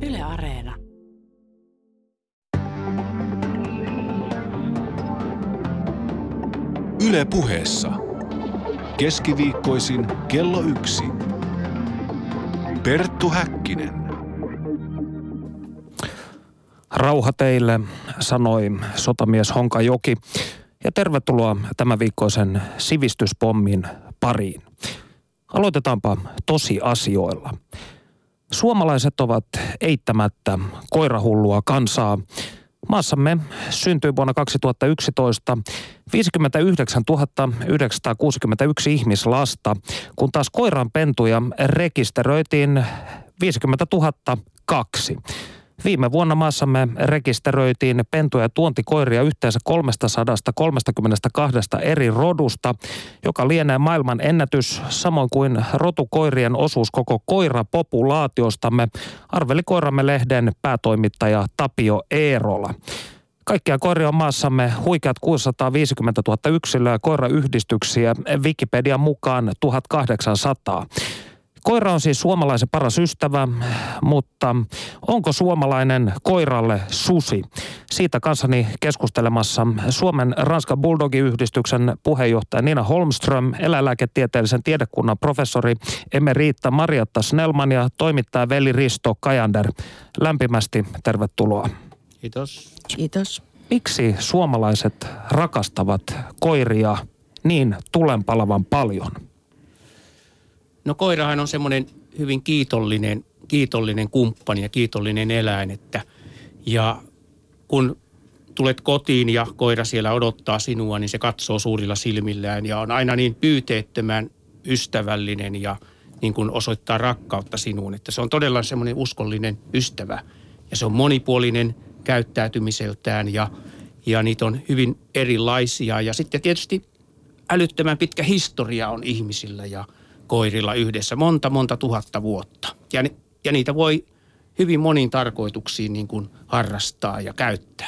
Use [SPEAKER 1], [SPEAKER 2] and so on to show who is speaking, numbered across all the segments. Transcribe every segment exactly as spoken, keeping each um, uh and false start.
[SPEAKER 1] Yle Areena.
[SPEAKER 2] Yle Puheessa. Keskiviikkoisin kello yksi. Perttu Häkkinen.
[SPEAKER 3] Rauha teille, sanoi sotamies Honka Joki. Ja tervetuloa tämän viikkoisen sivistyspommin pariin. Aloitetaanpa tosiasioilla. Suomalaiset ovat eittämättä koirahullua kansaa. Maassamme syntyi vuonna kaksituhattayksitoista viisikymmentäyhdeksäntuhatta yhdeksänsataakuusikymmentäyksi ihmislasta, kun taas koiranpentuja rekisteröitiin viisikymmentätuhatta kaksi. Viime vuonna maassamme rekisteröitiin pentuja ja tuontikoiria yhteensä kolmesataakolmekymmentäkaksi eri rodusta, joka lienee maailman ennätys, samoin kuin rotukoirien osuus koko koirapopulaatiostamme, arveli Koiramme-lehden päätoimittaja Tapio Eerola. Kaikkia koiria on maassamme huikeat kuusisataaviisikymmentätuhatta yksilöä, koirayhdistyksiä Wikipedian mukaan tuhatkahdeksansataa. Koira on siis suomalaisen paras ystävä, mutta onko suomalainen koiralle susi? Siitä kanssani keskustelemassa Suomen Ranskan Bulldog-yhdistyksen puheenjohtaja Nina Holmström, eläinlääketieteellisen tiedekunnan professori Emerita Marjatta Snellman ja toimittaja Veli Risto Kajander. Lämpimästi tervetuloa.
[SPEAKER 4] Kiitos.
[SPEAKER 5] Kiitos.
[SPEAKER 3] Miksi suomalaiset rakastavat koiria niin tulenpalavan paljon?
[SPEAKER 4] No koirahan on semmoinen hyvin kiitollinen, kiitollinen kumppani ja kiitollinen eläin, että ja kun tulet kotiin ja koira siellä odottaa sinua, niin se katsoo suurilla silmillään ja on aina niin pyyteettömän ystävällinen ja niin kuin osoittaa rakkautta sinuun, että se on todella semmoinen uskollinen ystävä ja se on monipuolinen käyttäytymiseltään ja, ja niitä on hyvin erilaisia ja sitten tietysti älyttömän pitkä historia on ihmisillä ja koirilla yhdessä monta, monta tuhatta vuotta. Ja, ja niitä voi hyvin moniin tarkoituksiin niin kuin harrastaa ja käyttää.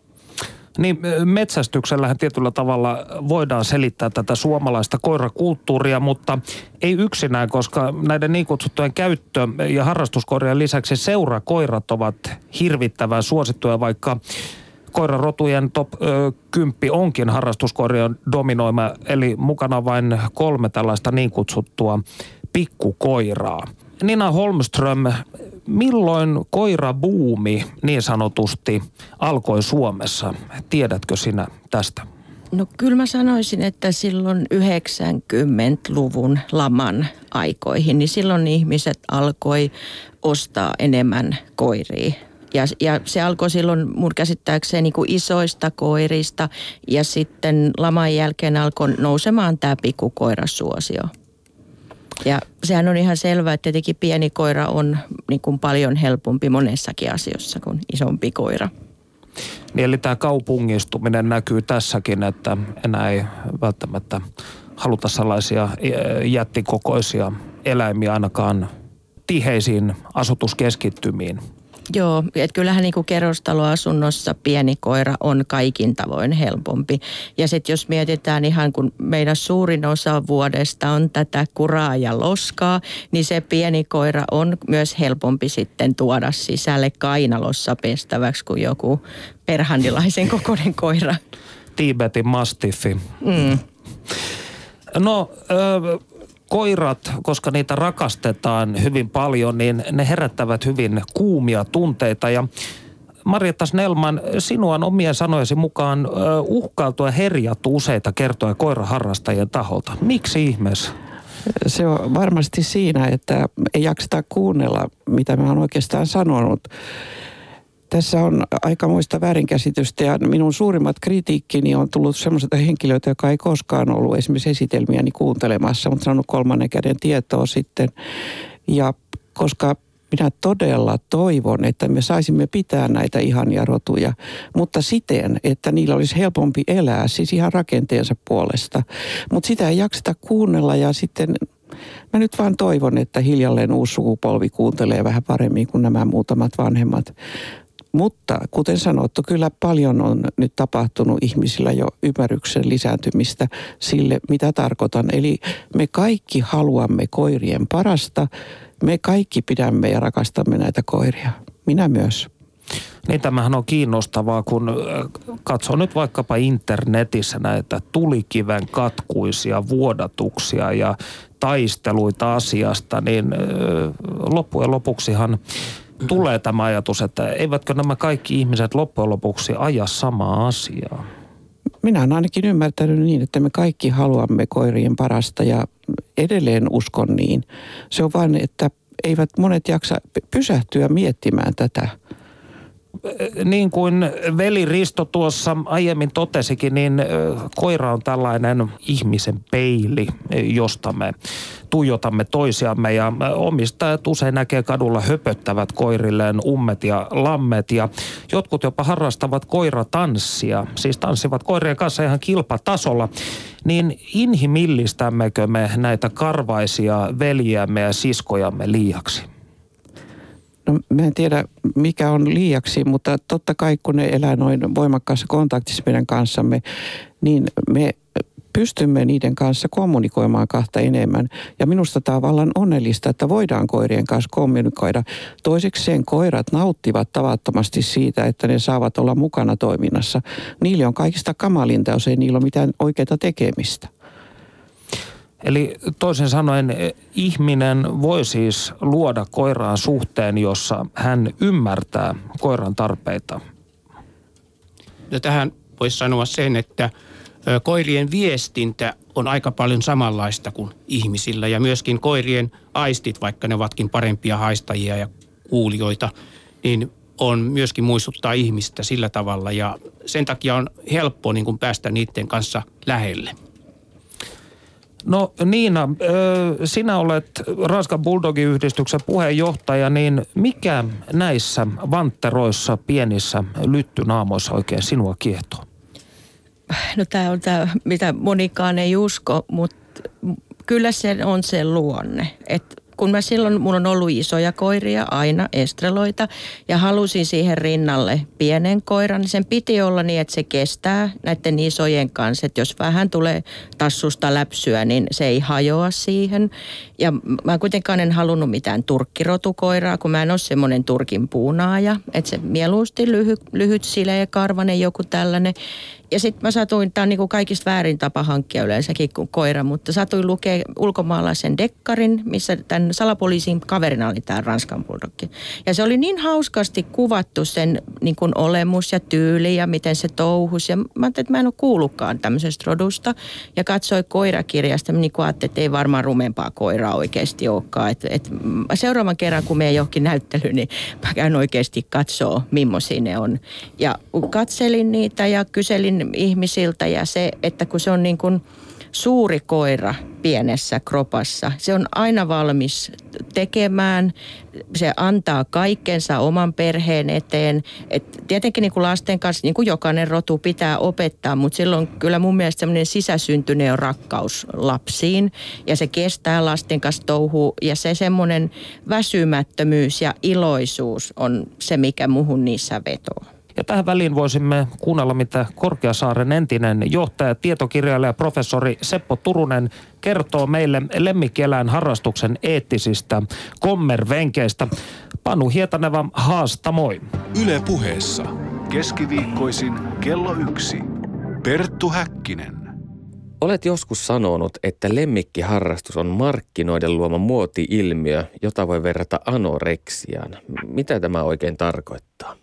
[SPEAKER 3] Niin, metsästyksellähän tietyllä tavalla voidaan selittää tätä suomalaista koirakulttuuria, mutta ei yksinään, koska näiden niin kutsuttujen käyttö- ja harrastuskoirien lisäksi seurakoirat ovat hirvittävän suosittuja, vaikka koirarotujen top kymmenen onkin harrastuskoirien dominoima, eli mukana vain kolme tällaista niin kutsuttua pikkukoiraa. Nina Holmström, milloin koirabuumi niin sanotusti alkoi Suomessa? Tiedätkö sinä tästä?
[SPEAKER 5] No kyllä mä sanoisin, että silloin yhdeksänkymmentäluvun laman aikoihin, niin silloin ihmiset alkoi ostaa enemmän koiria. Ja, ja se alkoi silloin mun käsittääkseni niin kuin isoista koirista ja sitten laman jälkeen alkoi nousemaan tämä pikkukoirasuosio. Ja sehän on ihan selvää, että tietenkin pieni koira on niin kuin paljon helpompi monessakin asiassa kuin isompi koira.
[SPEAKER 3] Niin eli tämä kaupungistuminen näkyy tässäkin, että enää ei välttämättä haluta sellaisia jättikokoisia eläimiä ainakaan tiheisiin asutuskeskittymiin.
[SPEAKER 5] Joo, että kyllähän niin kuin kerrostaloasunnossa pieni koira on kaikin tavoin helpompi. Ja sitten jos mietitään ihan kun meidän suurin osa vuodesta on tätä kuraa ja loskaa, niin se pieni koira on myös helpompi sitten tuoda sisälle kainalossa pestäväksi kuin joku perhandilaisen kokoinen koira.
[SPEAKER 3] Tiibetin mastiffi.
[SPEAKER 5] Mm.
[SPEAKER 3] No... Öö, Koirat, koska niitä rakastetaan hyvin paljon, niin ne herättävät hyvin kuumia tunteita. Ja Marjatta Snellman, sinua on omien sanojesi mukaan uhkailtu ja herjattu useita kertoja koiraharrastajien taholta. Miksi ihmeessä?
[SPEAKER 6] Se on varmasti siinä, että ei jakseta kuunnella, mitä mä oon oikeastaan sanonut. Tässä on aikamoista väärinkäsitystä ja minun suurimmat kritiikkini on tullut semmoiselta henkilöitä, joka ei koskaan ollut esimerkiksi esitelmiäni kuuntelemassa, mutta saanut kolmannen käden tietoa sitten. Ja koska minä todella toivon, että me saisimme pitää näitä ihania rotuja, mutta siten, että niillä olisi helpompi elää, siis ihan rakenteensa puolesta. Mutta sitä ei jakseta kuunnella ja sitten mä nyt vaan toivon, että hiljalleen uusi sukupolvi kuuntelee vähän paremmin kuin nämä muutamat vanhemmat. Mutta kuten sanottu, kyllä paljon on nyt tapahtunut ihmisillä jo ymmärryksen lisääntymistä sille, mitä tarkoitan. Eli me kaikki haluamme koirien parasta, me kaikki pidämme ja rakastamme näitä koiria. Minä myös.
[SPEAKER 3] Niin tämähän on kiinnostavaa, kun katsoo nyt vaikkapa internetissä näitä tulikiven katkuisia vuodatuksia ja taisteluita asiasta, niin loppujen lopuksihan tulee tämä ajatus, että eivätkö nämä kaikki ihmiset loppujen lopuksi aja samaa asiaa?
[SPEAKER 6] Minä olen ainakin ymmärtänyt niin, että me kaikki haluamme koirien parasta ja edelleen uskon niin. Se on vain, että eivät monet jaksa pysähtyä miettimään tätä.
[SPEAKER 3] Niin kuin veli Risto tuossa aiemmin totesikin, niin koira on tällainen ihmisen peili, josta me tuijotamme toisiamme ja omistajat usein näkee kadulla höpöttävät koirilleen ummet ja lammet ja jotkut jopa harrastavat koiratanssia, siis tanssivat koirien kanssa ihan kilpatasolla. Niin inhimillistämmekö me näitä karvaisia veljiämme ja siskojamme liiaksi?
[SPEAKER 6] No, mä en tiedä, mikä on liiaksi, mutta totta kai kun ne elää noin voimakkaassa kontaktissa meidän kanssamme, niin me pystymme niiden kanssa kommunikoimaan kahta enemmän. Ja minusta tämä on vallan onnellista, että voidaan koirien kanssa kommunikoida. Toisekseen koirat nauttivat tavattomasti siitä, että ne saavat olla mukana toiminnassa. Niille on kaikista kamalinta, jos ei niillä ole mitään oikeaa tekemistä.
[SPEAKER 3] Eli toisin sanoen ihminen voi siis luoda koiraan suhteen, jossa hän ymmärtää koiran tarpeita.
[SPEAKER 4] Ja tähän voisi sanoa sen, että koirien viestintä on aika paljon samanlaista kuin ihmisillä ja myöskin koirien aistit, vaikka ne ovatkin parempia haistajia ja kuulijoita, niin on myöskin muistuttaa ihmistä sillä tavalla ja sen takia on helppo niin kuin päästä niiden kanssa lähelle.
[SPEAKER 3] No Niina, sinä olet Ranskan Bulldog-yhdistyksen puheenjohtaja, niin mikä näissä vantteroissa, pienissä lyttynaamoissa oikein sinua kiehtoo?
[SPEAKER 5] No tämä on tämä, mitä monikaan ei usko, mutta kyllä se on se luonne, että kun mä silloin, mulla on ollut isoja koiria aina, estreloita, ja halusin siihen rinnalle pienen koiran, niin sen piti olla niin, että se kestää näiden isojen kanssa, että jos vähän tulee tassusta läpsyä, niin se ei hajoa siihen. Ja mä kuitenkaan en halunnut mitään turkkirotukoiraa, kun mä en ole semmoinen turkin puunaaja, että se mieluusti lyhy, lyhyt sileä karvanen joku tällainen. Ja sitten mä satuin, tämä on niin kuin kaikista väärin tapa hankkia yleensäkin kuin koira, mutta satuin lukea ulkomaalaisen dekkarin, missä tämän salapoliisin kaverina oli tämä Ranskan Bulldog. Ja se oli niin hauskasti kuvattu sen niin kuin olemus ja tyyli ja miten se touhus. Ja mä ajattelin, että mä en ole kuullutkaan tämmöisestä rodusta. Ja katsoin koirakirjasta, niin kuin ajattelin, että ei varmaan rumempaa koiraa oikeasti olekaan. Et, et seuraavan kerran, kun menen johonkin näyttelyyn, niin mä käyn oikeasti katsoa, millaisia ne on. Ja katselin niitä ja kyselin ihmisiltä ja se, että kun se on niin kuin suuri koira pienessä kropassa, se on aina valmis tekemään, se antaa kaikkensa oman perheen eteen. Et tietenkin niin kuin lasten kanssa, niin kuin jokainen rotu pitää opettaa, mutta silloin kyllä mun mielestä semmoinen sisäsyntyinen on rakkaus lapsiin ja se kestää lasten kanssa touhua ja se semmoinen väsymättömyys ja iloisuus on se, mikä muhun niissä vetoo.
[SPEAKER 3] Ja tähän väliin voisimme kuunnella, mitä Korkeasaaren entinen johtaja, tietokirjailija, professori Seppo Turunen kertoo meille lemmikkieläin harrastuksen eettisistä kommervenkeistä. Panu Hietaneva, haasta moi.
[SPEAKER 2] Yle Puheessa. Keskiviikkoisin kello yksi. Perttu Häkkinen.
[SPEAKER 1] Olet joskus sanonut, että lemmikkiharrastus on markkinoiden luoma muoti-ilmiö, jota voi verrata anoreksiaan. Mitä tämä oikein tarkoittaa?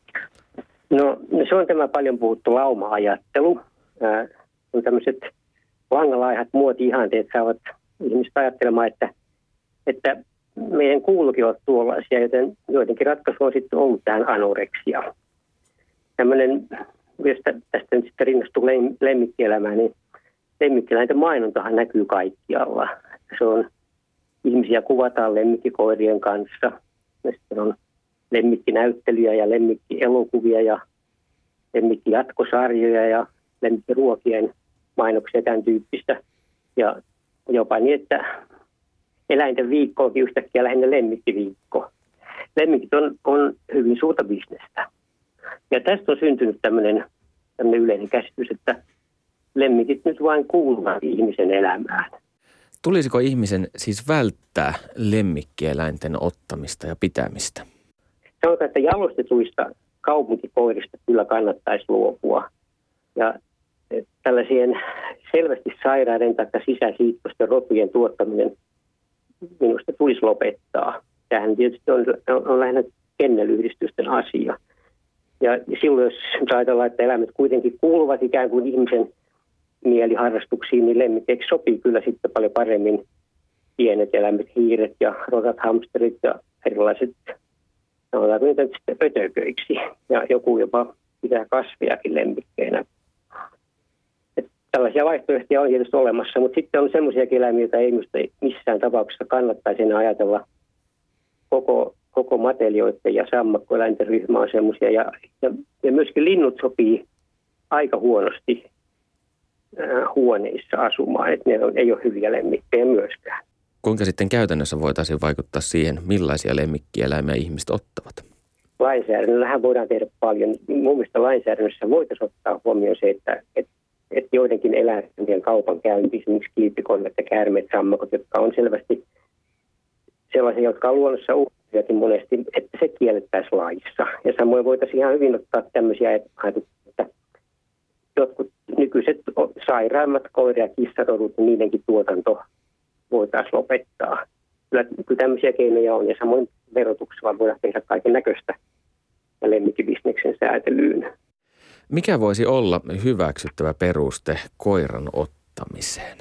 [SPEAKER 7] No se on tämä paljon puhuttu lauma-ajattelu. Äh, on tämmöiset langalaihat muoti-ihanteet saavat ihmiset ajattelemaan, että, että meidän kuuluukin olla tuollaisia, joten joidenkin ratkaisu on sitten ollut tähän anoreksia. Tämmöinen, jos tästä nyt sitten rinnastuu lemmikkielämään, niin lemmikkieläinten mainontahan näkyy kaikkialla. Se on, ihmisiä kuvataan lemmikkikoirien kanssa, ja sitten on lemmikkinäyttelyjä ja lemmikkielokuvia ja lemmikkijatkosarjoja ja lemmikkiruokien mainoksia tämän tyyppistä. Ja jopa niin, että eläinten viikko onkin yhtäkkiä lähinnä lemmikkiviikko. Lemmikit on, on hyvin suurta bisnestä. Ja tästä on syntynyt tämmöinen, tämmöinen yleinen käsitys, että lemmikit nyt vain kuuluvat ihmisen elämään.
[SPEAKER 1] Tulisiko ihmisen siis välttää lemmikkieläinten ottamista ja pitämistä?
[SPEAKER 7] sanotaan, että jalostetuista kaupunkikoirista kyllä kannattaisi luopua. Ja tällaisien selvästi sairaiden tai sisäsiittoisten rotujen tuottaminen minusta tulisi lopettaa. Tämähän tietysti on, on, on lähinnä kennelyhdistysten asia. Ja silloin, jos ajatellaan, että eläimet kuitenkin kuuluvat ikään kuin ihmisen mieliharrastuksiin, niin lemmikeiksi sopii kyllä sitten paljon paremmin pienet eläimet, hiiret ja rotat, hamsterit ja erilaiset, sanotaanko niitä sitten ötököiksi. Ja joku jopa pitää kasviakin lemmikkeinä. Että tällaisia vaihtoehtoja on tietysti olemassa, mutta sitten on semmoisia eläimiä, joita ei missään tapauksessa kannattaisi enää ajatella. Koko, koko matelioiden ja sammakkoeläinten ryhmä on semmoisia. Ja, ja, ja myöskin linnut sopii aika huonosti äh, huoneissa asumaan, että ne on, ei ole hyviä lemmikkejä myöskään.
[SPEAKER 1] Kuinka sitten käytännössä voitaisiin vaikuttaa siihen, millaisia lemmikkieläimiä ihmiset ottavat?
[SPEAKER 7] Lainsäädännöllähän voidaan tehdä paljon. Mun mielestä lainsäädännössä voitaisiin ottaa huomioon se, että, että, että joidenkin eläinten kaupan käynti, esimerkiksi kilpikonnet ja käärmeet, sammakot, jotka on selvästi sellaisia, jotka on luonnossa uhkiakin monesti, että se kiellettäisiin laissa. Ja samoin voitaisiin ihan hyvin ottaa tämmöisiä ajatuksia, että jotkut nykyiset sairaimmat koira- ja kissarodut, niin niidenkin tuotanto voitaisiin lopettaa. Kyllä, kyllä tämmöisiä keinoja on, ja samoin verotuksella voidaan tehdä kaiken näköistä ja lemmikkibisneksen säätelyyn.
[SPEAKER 1] Mikä voisi olla hyväksyttävä peruste koiran ottamiseen?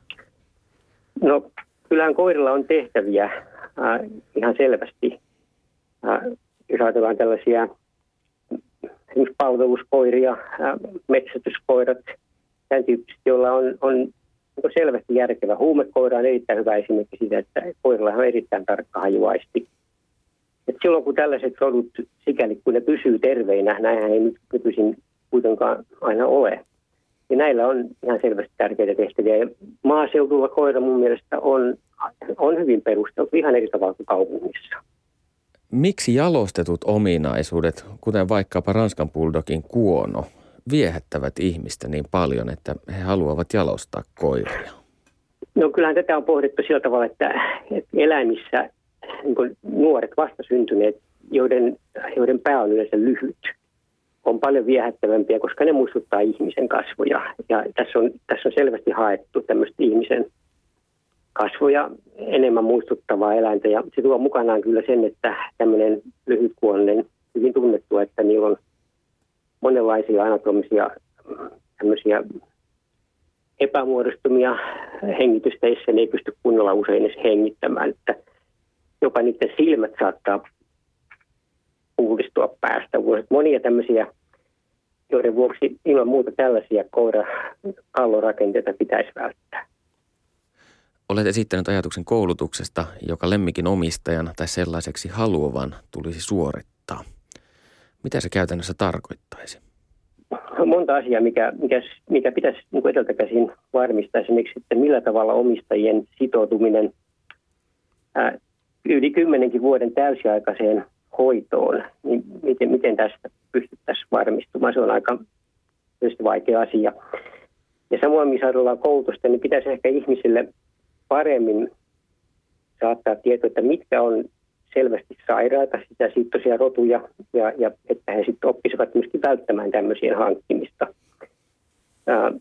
[SPEAKER 7] No, kyllähän koirilla on tehtäviä äh, ihan selvästi. Äh, jos ajatellaan tällaisia esimerkiksi palveluskoiria, äh, metsästyskoirat, tämän tyyppisesti, joilla on, on selvästi järkevä. Huumekoira on erittäin hyvä esimerkki siitä, että koirilla on erittäin tarkka hajuaisti. Et silloin kun tällaiset rodut, sikäli kun ne pysyy terveinä, näinhän ei nyt nykyisin kuitenkaan aina ole. Ja näillä on ihan selvästi tärkeitä tehtäviä. Ja maaseudulla koira mun mielestä on, on hyvin perusteltu ihan eri tavalla kuin kaupungissa.
[SPEAKER 1] Miksi jalostetut ominaisuudet, kuten vaikkapa Ranskan bulldogin kuono, viehättävät ihmistä niin paljon, että he haluavat jalostaa koiria?
[SPEAKER 7] No kyllähän tätä on pohdittu sillä tavalla, että, että eläimissä niin kuin nuoret vastasyntyneet, joiden, joiden pää on yleensä lyhyt, on paljon viehättävämpiä, koska ne muistuttaa ihmisen kasvoja. Ja tässä on, tässä on selvästi haettu tämmöistä ihmisen kasvoja enemmän muistuttavaa eläintä. Ja se tuo mukanaan kyllä sen, että tämmöinen lyhytkuonen, hyvin tunnettu, että niillä on monenlaisia anatomisia tämmöisiä epämuodostumia hengitysteissä, ne ei pysty kunnolla usein edes hengittämään. Että jopa niiden silmät saattaa puhdistua päästä. Monia tämmöisiä, joiden vuoksi ilman muuta tällaisia koira-kallorakenteita pitäisi välttää.
[SPEAKER 1] Olet esittänyt ajatuksen koulutuksesta, joka lemmikin omistajan tai sellaiseksi haluavan tulisi suorittaa. Mitä se käytännössä tarkoittaisi?
[SPEAKER 7] Monta asiaa, mikä, mikä, mikä pitäisi niin kuin edeltä käsin varmistaa. Esimerkiksi, että millä tavalla omistajien sitoutuminen ää, yli kymmenenkin vuoden täysiaikaiseen hoitoon, niin miten, miten tästä pystyttäisiin varmistumaan. Se on aika vaikea asia. Ja samoin, missä ollaan koulutusta, niin pitäisi ehkä ihmisille paremmin saattaa tietoa, että mitkä on selvästi sairaita, sitä siittoisia rotuja, ja, ja että he sitten oppisivat myöskin välttämään tämmöisien hankkimista. Ää,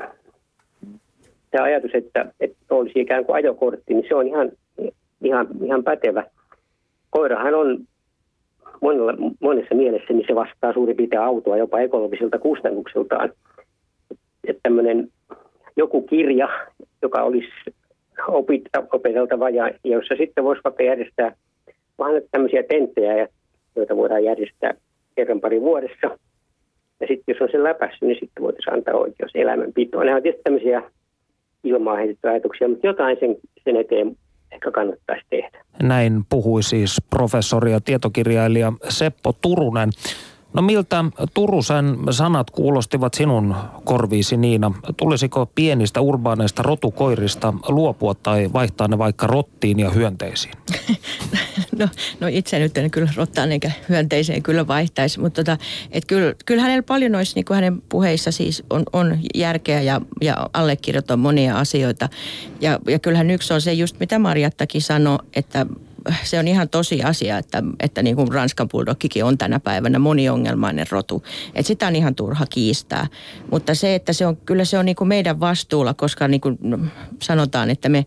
[SPEAKER 7] tämä ajatus, että, että olisi ikään kuin ajokortti, niin se on ihan, ihan, ihan pätevä. Koirahan on monella, monessa mielessä, niin se vastaa suurin piirtein autoa jopa ekologisilta kustannuksiltaan. Että tämmöinen joku kirja, joka olisi opeteltava ja jossa sitten voisi vaikka järjestää vähän tämmöisiä tenttejä, joita voidaan järjestää kerran pari vuodessa. Ja sitten jos on se läpässyt, niin sitten voitaisiin antaa oikeus elämänpitoon. Nämä on tietysti tämmöisiä ilmaa heitettyjä ajatuksia, mutta jotain sen, sen eteen ehkä kannattaisi tehdä.
[SPEAKER 3] Näin puhui siis professori ja tietokirjailija Seppo Turunen. No miltä Turusen sanat kuulostivat sinun korviisi, Niina? Tulisiko pienistä urbaaneista rotukoirista luopua tai vaihtaa ne vaikka rottiin ja hyönteisiin?
[SPEAKER 5] No, no itse nyt en kyllä rottaan eikä hyönteiseen kyllä vaihtaisi, mutta tota, et kyllä, kyllä hänellä paljon olisi, niin kuin hänen puheissa siis on, on järkeä ja, ja allekirjoittaa monia asioita. Ja, ja kyllähän yksi on se just, mitä Marjattakin sanoi, että se on ihan tosi asia, että, että niin kuin Ranskan bulldogkikin on tänä päivänä moniongelmainen rotu. Että sitä on ihan turha kiistää. Mutta se, että se on, kyllä se on niin kuin meidän vastuulla, koska niin kuin sanotaan, että me,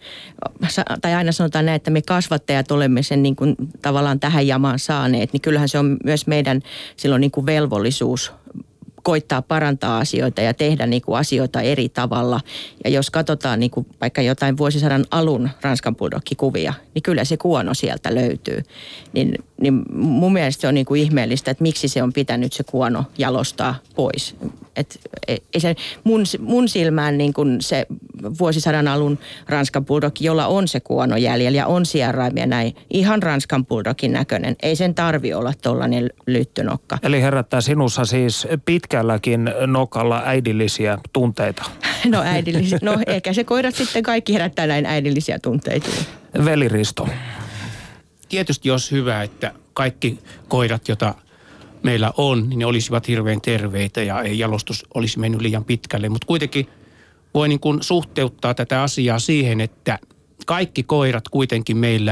[SPEAKER 5] tai aina sanotaan näin, että me kasvattajat olemme sen niin kuin tavallaan tähän jamaan saaneet, niin kyllähän se on myös meidän silloin niin kuin velvollisuus koittaa parantaa asioita ja tehdä niin kuin asioita eri tavalla. Ja jos katsotaan niin kuin vaikka jotain vuosisadan alun Ranskan bulldog-kuvia, niin kyllä se kuono sieltä löytyy. Niin, niin mun mielestä se on niin kuin ihmeellistä, että miksi se on pitänyt se kuono jalostaa pois. Et, ei se, mun, mun silmään niin kuin se vuosisadan alun Ranskan bulldog, jolla on se kuono jäljellä ja on sieraimia näin, ihan Ranskan bulldogin näköinen. Ei sen tarvi olla tollainen lyttynokka.
[SPEAKER 3] Eli herättää sinussa siis pitkälläkin nokalla äidillisiä tunteita?
[SPEAKER 5] No äidillisiä. No ehkä se koirat sitten kaikki herättää näin äidillisiä tunteita.
[SPEAKER 3] Veli Risto.
[SPEAKER 4] Tietysti olisi hyvä, että kaikki koirat, joita meillä on, niin ne olisivat hirveän terveitä ja ei jalostus olisi mennyt liian pitkälle. Mutta kuitenkin voi niin kuin suhteuttaa tätä asiaa siihen, että kaikki koirat kuitenkin meillä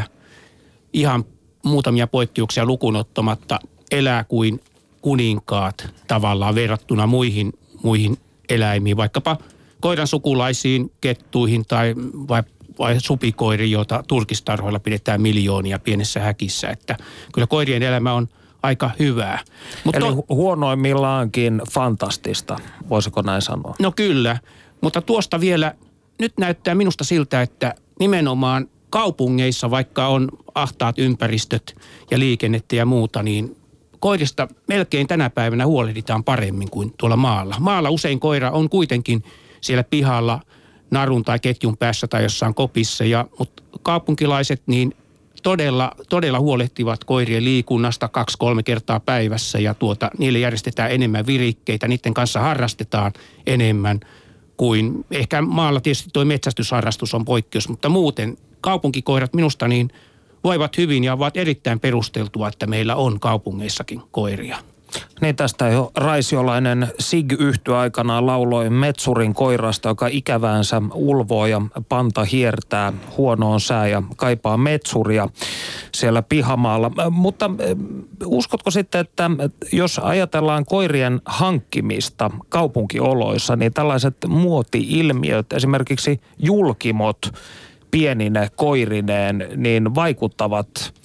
[SPEAKER 4] ihan muutamia poikkeuksia lukuun ottamatta elää kuin kuninkaat tavallaan verrattuna muihin, muihin eläimiin, vaikkapa koiran sukulaisiin, kettuihin tai vai, vai supikoiriin, joita turkistarhoilla pidetään miljoonia pienessä häkissä. Että kyllä koirien elämä on aika hyvää.
[SPEAKER 3] Mutta Eli to- huonoimmillaankin fantastista, voisiko näin sanoa?
[SPEAKER 4] No kyllä, mutta tuosta vielä, nyt näyttää minusta siltä, että nimenomaan kaupungeissa, vaikka on ahtaat ympäristöt ja liikennettä ja muuta, niin koirista melkein tänä päivänä huolehditaan paremmin kuin tuolla maalla. Maalla usein koira on kuitenkin siellä pihalla narun tai ketjun päässä tai jossain kopissa, ja, mutta kaupunkilaiset niin todella, todella huolehtivat koirien liikunnasta kaksi-kolme kertaa päivässä ja tuota, niille järjestetään enemmän virikkeitä, niiden kanssa harrastetaan enemmän kuin ehkä maalla tietysti tuo metsästysharrastus on poikkeus, mutta muuten kaupunkikoirat minusta niin voivat hyvin ja ovat erittäin perusteltua, että meillä on kaupungeissakin koiria.
[SPEAKER 3] Niin tästä jo raisiolainen Sig-yhtye aikanaan lauloi Metsurin koirasta, joka ikäväänsä ulvoo ja panta hiertää huonoon sää ja kaipaa metsuria siellä pihamaalla. Mutta uskotko sitten, että jos ajatellaan koirien hankkimista kaupunkioloissa, niin tällaiset muoti-ilmiöt, esimerkiksi julkimot pienine koirineen, niin vaikuttavat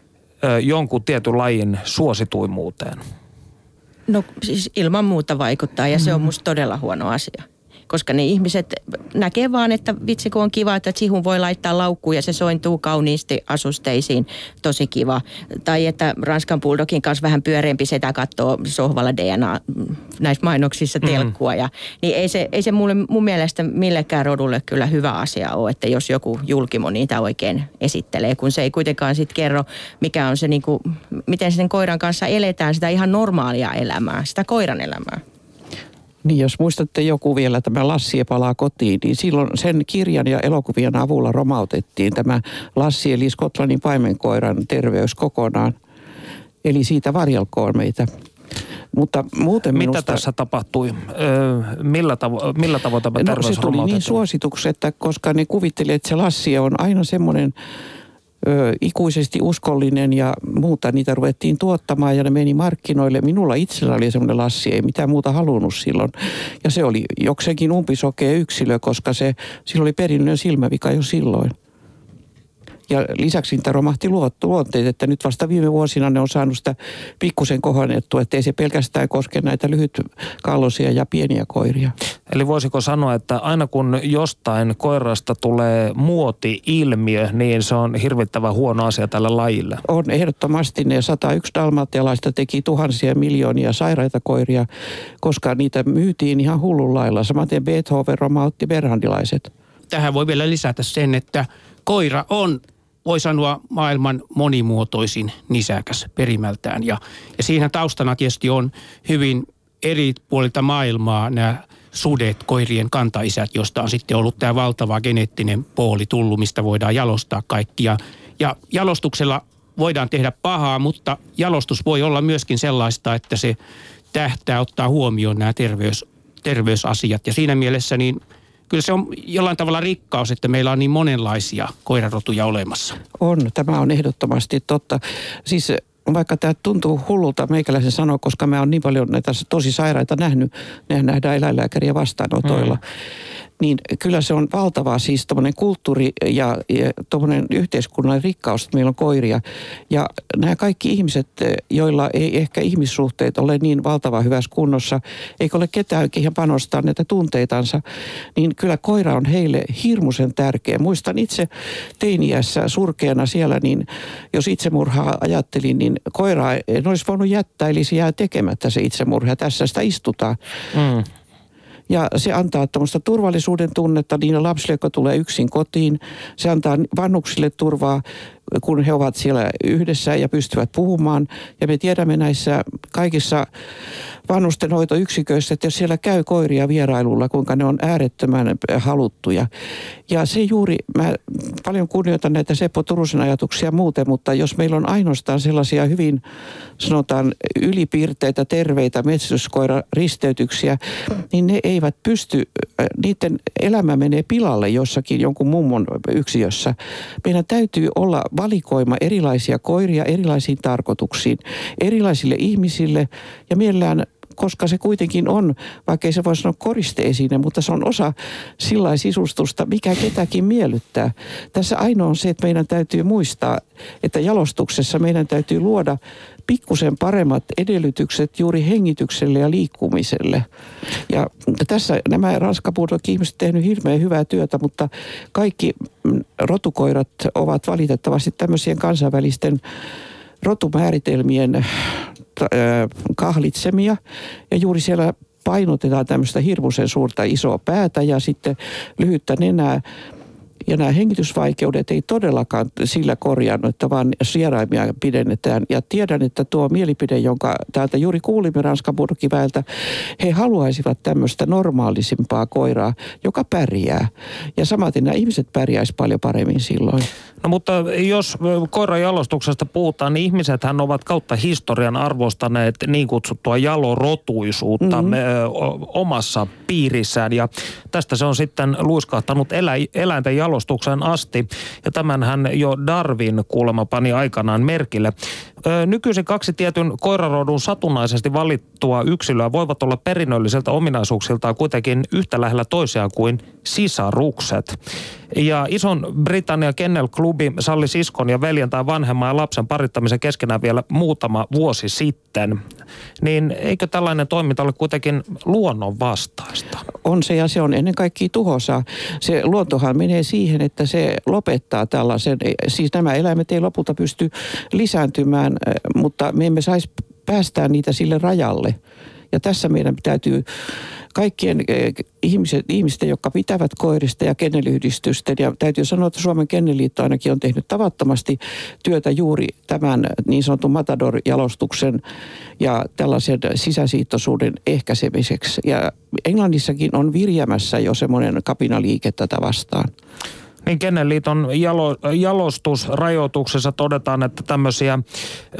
[SPEAKER 3] jonkun tietyn lajin suosituimuuteen?
[SPEAKER 5] No siis ilman muuta vaikuttaa ja se on musta todella huono asia. Koska ne ihmiset näkee vaan, että vitsi kun on kiva, että sihun voi laittaa laukkuun ja se sointuu kauniisti asusteisiin. Tosi kiva. Tai että Ranskan bulldogin kanssa vähän pyöreämpi setä katsoo sohvalla D N A näissä mainoksissa telkkua. Ja, niin ei se, ei se mulle, mun mielestä millekään rodulle kyllä hyvä asia ole, että jos joku julkimo niitä oikein esittelee, kun se ei kuitenkaan sitten kerro, mikä on se niinku, miten sen koiran kanssa eletään sitä ihan normaalia elämää, sitä koiran elämää.
[SPEAKER 6] Niin jos muistatte joku vielä tämä Lassie palaa kotiin, niin silloin sen kirjan ja elokuvien avulla romautettiin tämä Lassie eli Skotlannin paimenkoiran terveys kokonaan. Eli siitä varjelkoon meitä. Mutta muuten
[SPEAKER 3] Mitä
[SPEAKER 6] minusta...
[SPEAKER 3] tässä tapahtui? Öö, millä, tavo- millä tavoin tämä terveys
[SPEAKER 6] no, se tuli niin suosituksi, että koska ne kuvitteli, että se Lassie on aina semmoinen Ö, ikuisesti uskollinen ja muuta, niitä ruvettiin tuottamaan ja ne meni markkinoille. Minulla itsellä oli semmoinen Lassie, ei mitään muuta halunnut silloin. Ja se oli jokseenkin umpisokea yksilö, koska se, sillä oli perinnön silmävika jo silloin. Ja lisäksi niitä romahti luonteet, että nyt vasta viime vuosina ne on saanut sitä pikkusen kohonnettua, että ei se pelkästään koske näitä lyhytkalloisia ja pieniä koiria.
[SPEAKER 3] Eli voisiko sanoa, että aina kun jostain koirasta tulee muoti-ilmiö, niin se on hirvittävän huono asia tälle lajille?
[SPEAKER 6] On ehdottomasti. Ne sata yksi dalmatialaista teki tuhansia miljoonia sairaita koiria, koska niitä myytiin ihan hullun lailla. Samaten Beethoven romautti berhandilaiset.
[SPEAKER 4] Tähän voi vielä lisätä sen, että koira on, voi sanoa, maailman monimuotoisin nisäkäs perimältään. Ja, ja siinä taustana tietysti on hyvin eri puolilta maailmaa nämä sudet, koirien kantaisät, josta on sitten ollut tämä valtava geneettinen pooli tullut, mistä voidaan jalostaa kaikkia. Ja jalostuksella voidaan tehdä pahaa, mutta jalostus voi olla myöskin sellaista, että se tähtää ottaa huomioon nämä terveys, terveysasiat. Ja siinä mielessä niin kyllä se on jollain tavalla rikkaus, että meillä on niin monenlaisia koirarotuja olemassa.
[SPEAKER 6] On, tämä on ehdottomasti totta. Siis vaikka tämä tuntuu hullulta meikäläisen sanoa, koska mä oon niin paljon näitä tosi sairaita nähnyt, nehän nähdään eläinlääkäriä vastaanotoilla. Mm. Niin kyllä se on valtava siis tommoinen kulttuuri ja, ja tommoinen yhteiskunnallinen rikkaus, että meillä on koiria. Ja nämä kaikki ihmiset, joilla ei ehkä ihmissuhteet ole niin valtavan hyvässä kunnossa, eikä ole ketään oikein panostaa näitä tunteitansa, niin kyllä koira on heille hirmuisen tärkeä. Muistan itse teiniässä surkeana siellä, niin jos itsemurhaa ajattelin, niin koiraa en olisi voinut jättää, eli se jää tekemättä se itsemurha. Tässä sitä istutaan. Mm. Ja se antaa tuommoista turvallisuuden tunnetta niille lapsille, jotka tulee yksin kotiin. Se antaa vanhuksille turvaa, kun he ovat siellä yhdessä ja pystyvät puhumaan. Ja me tiedämme näissä kaikissa vanhustenhoitoyksiköissä, että jos siellä käy koiria vierailulla, kuinka ne on äärettömän haluttuja. Ja se juuri, mä paljon kunnioitan näitä Seppo Turusen ajatuksia muuten, mutta jos meillä on ainoastaan sellaisia hyvin, sanotaan, ylipiirteitä, terveitä metsästyskoiraristeytyksiä, niin ne eivät pysty, niiden elämä menee pilalle jossakin jonkun mummon yksiössä. Meidän täytyy olla valikoima erilaisia koiria erilaisiin tarkoituksiin, erilaisille ihmisille ja mielellään, koska se kuitenkin on, vaikka ei se voi sanoa koristeesine, mutta se on osa sillai sisustusta, mikä ketäkin miellyttää. Tässä ainoa on se, että meidän täytyy muistaa, että jalostuksessa meidän täytyy luoda pikkusen paremmat edellytykset juuri hengitykselle ja liikkumiselle. Ja tässä nämä Ranskan bulldogin ihmiset tehnyt hirveän hyvää työtä, mutta kaikki rotukoirat ovat valitettavasti tämmöisien kansainvälisten rotumääritelmien kahlitsemia ja juuri siellä painotetaan tämmöistä hirmuisen suurta isoa päätä ja sitten lyhyttä nenää. Ja nämä hengitysvaikeudet ei todellakaan sillä korjannut, että vaan sieraimia pidennetään. Ja tiedän, että tuo mielipide, jonka täältä juuri kuulimme Ranskan bulldogin väeltä, he haluaisivat tämmöistä normaalisimpaa koiraa, joka pärjää. Ja samaten nämä ihmiset pärjäisivät paljon paremmin silloin.
[SPEAKER 3] No mutta jos koiran jalostuksesta puhutaan, niin ihmisethän ovat kautta historian arvostaneet niin kutsuttua jalorotuisuutta mm-hmm. omassa piirissään. Ja tästä se on sitten luiskahtanut elä, eläinten jalostukseen asti. Ja tämänhän jo Darwin kuulemma pani aikanaan merkille. Nykyisin kaksi tietyn koirarodun satunnaisesti valittua yksilöä voivat olla perinnölliseltä ominaisuuksiltaan kuitenkin yhtä lähellä toisiaan kuin sisarukset. Ja Ison-Britannian Kennel Clubi salli siskon ja veljen tai vanhemman ja lapsen parittamisen keskenään vielä muutama vuosi sitten. Niin eikö tällainen toiminta ole kuitenkin luonnon vastaista?
[SPEAKER 6] On se ja se on ennen kaikkea tuhosaa. Se luontohan menee siihen, että se lopettaa tällaisen. Siis nämä eläimet ei lopulta pysty lisääntymään, mutta me emme saisi päästää niitä sille rajalle. Ja tässä meidän täytyy kaikkien ihmiset, ihmisten, jotka pitävät koirista ja kennelyhdistysten, ja täytyy sanoa, että Suomen Kennelliitto ainakin on tehnyt tavattomasti työtä juuri tämän niin sanotun matador-jalostuksen ja tällaisen sisäsiittoisuuden ehkäisemiseksi. Ja Englannissakin on virjämässä jo semmoinen kapinaliike tätä vastaan.
[SPEAKER 3] Niin Kennelliiton jalo, jalostusrajoituksessa todetaan, että tämmöisiä ö,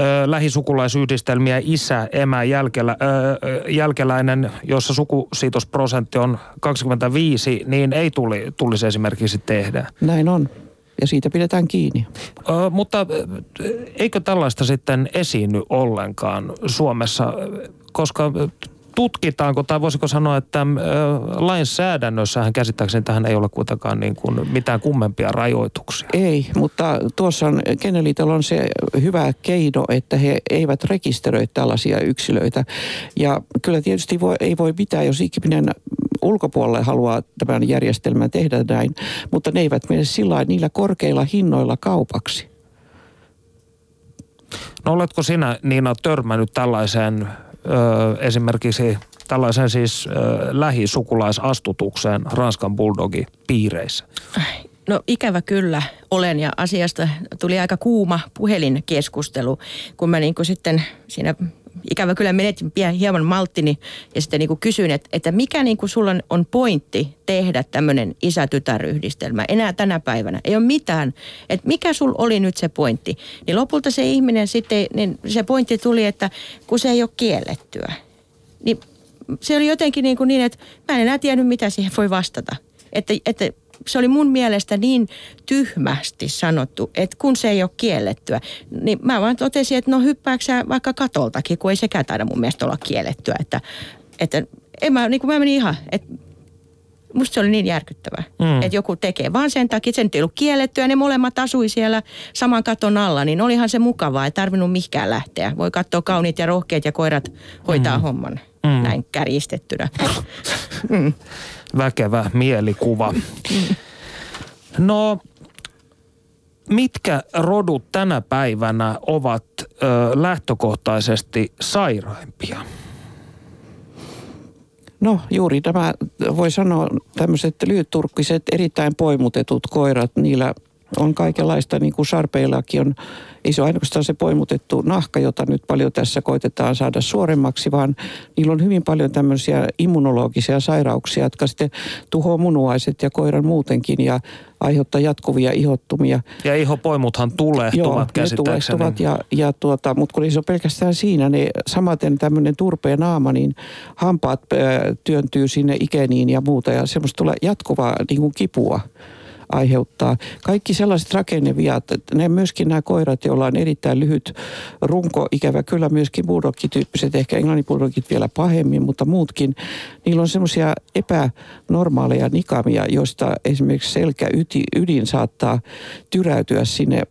[SPEAKER 3] lähisukulaisyhdistelmiä isä, emä, jälkelä, ö, jälkeläinen, jossa sukusiitosprosentti on kaksikymmentäviisi, niin ei tuli, tulisi esimerkiksi tehdä.
[SPEAKER 6] Näin on. Ja siitä pidetään kiinni.
[SPEAKER 3] Ö, mutta eikö tällaista sitten esiinny ollenkaan Suomessa, koska tutkitaanko, tai voisiko sanoa, että ö, lainsäädännössähän käsittääkseni tähän ei ole kuitenkaan niin kuin mitään kummempia rajoituksia.
[SPEAKER 6] Ei, mutta tuossa on, Kennelliitolla on se hyvä keino, että he eivät rekisteröi tällaisia yksilöitä. Ja kyllä tietysti voi, ei voi mitään, jos ihminen ulkopuolelle haluaa tämän järjestelmän tehdä näin, mutta ne eivät mene sillä niillä korkeilla hinnoilla kaupaksi.
[SPEAKER 3] No oletko sinä, Niina, törmännyt tällaiseen Öö, esimerkiksi tällaisen siis öö, lähisukulaisasutukseen Ranskan bulldogin piireissä?
[SPEAKER 5] No ikävä kyllä olen ja asiasta tuli aika kuuma puhelinkeskustelu, kun mä niin kuin sitten siinä ikävä kyllä menetin hieman malttini ja sitten niin kuin kysyin, että, että mikä niin kuin sulla on pointti tehdä tämmöinen isä-tytäryhdistelmä enää tänä päivänä. Ei ole mitään, että mikä sul oli nyt se pointti. Niin lopulta se ihminen sitten, niin se pointti tuli, että kun se ei ole kiellettyä. Niin se oli jotenkin niin, kuin niin että mä en enää tiennyt, mitä siihen voi vastata. Että, että se oli mun mielestä niin tyhmästi sanottu, että kun se ei ole kiellettyä, niin mä vaan totesin, että no hyppääksä sä vaikka katoltakin, kun ei sekään taida mun mielestä olla kiellettyä. Että, että en mä, niin kuin mä menin ihan, että musta se oli niin järkyttävää, mm. että joku tekee vaan sen takia, että se nyt ei ollut kiellettyä, ne molemmat asui siellä saman katon alla, niin olihan se mukavaa, ei tarvinnut mihinkään lähteä. Voi katsoa kauniit ja rohkeat ja koirat hoitaa mm. homman mm. näin kärjistettynä. mm.
[SPEAKER 3] Väkevä mielikuva. No, mitkä rodut tänä päivänä ovat ö, lähtökohtaisesti sairaimpia?
[SPEAKER 6] No juuri tämä, voi sanoa tämmöiset lyhytturkkiset, erittäin poimutetut koirat, niillä on kaikenlaista, niin kuin sarpeillakin on, ei se ole ainoastaan se poimutettu nahka, jota nyt paljon tässä koitetaan saada suoremmaksi, vaan niillä on hyvin paljon tämmöisiä immunologisia sairauksia, jotka sitten tuhoaa munuaiset ja koiran muutenkin ja aiheuttaa jatkuvia ihottumia.
[SPEAKER 3] Ja ihopoimuthan tulehtuvat käsittääkseni.
[SPEAKER 6] Joo, ne tulehtuvat, ja, ja tuota, mutta kun ei se ole pelkästään siinä, ne samaten tämmöinen turpea naama, niin hampaat äh, työntyy sinne ikeniin ja muuta, ja semmoista tulee jatkuvaa niin kuin kipua aiheuttaa. Kaikki sellaiset rakenneviat, ne myöskin nämä koirat, joilla on erittäin lyhyt runko, ikävä kyllä myöskin bulldog-tyyppiset, ehkä englannin bulldogit vielä pahemmin, mutta muutkin, niillä on semmoisia epänormaaleja nikamia, joista esimerkiksi selkäydin saattaa tyräytyä sinne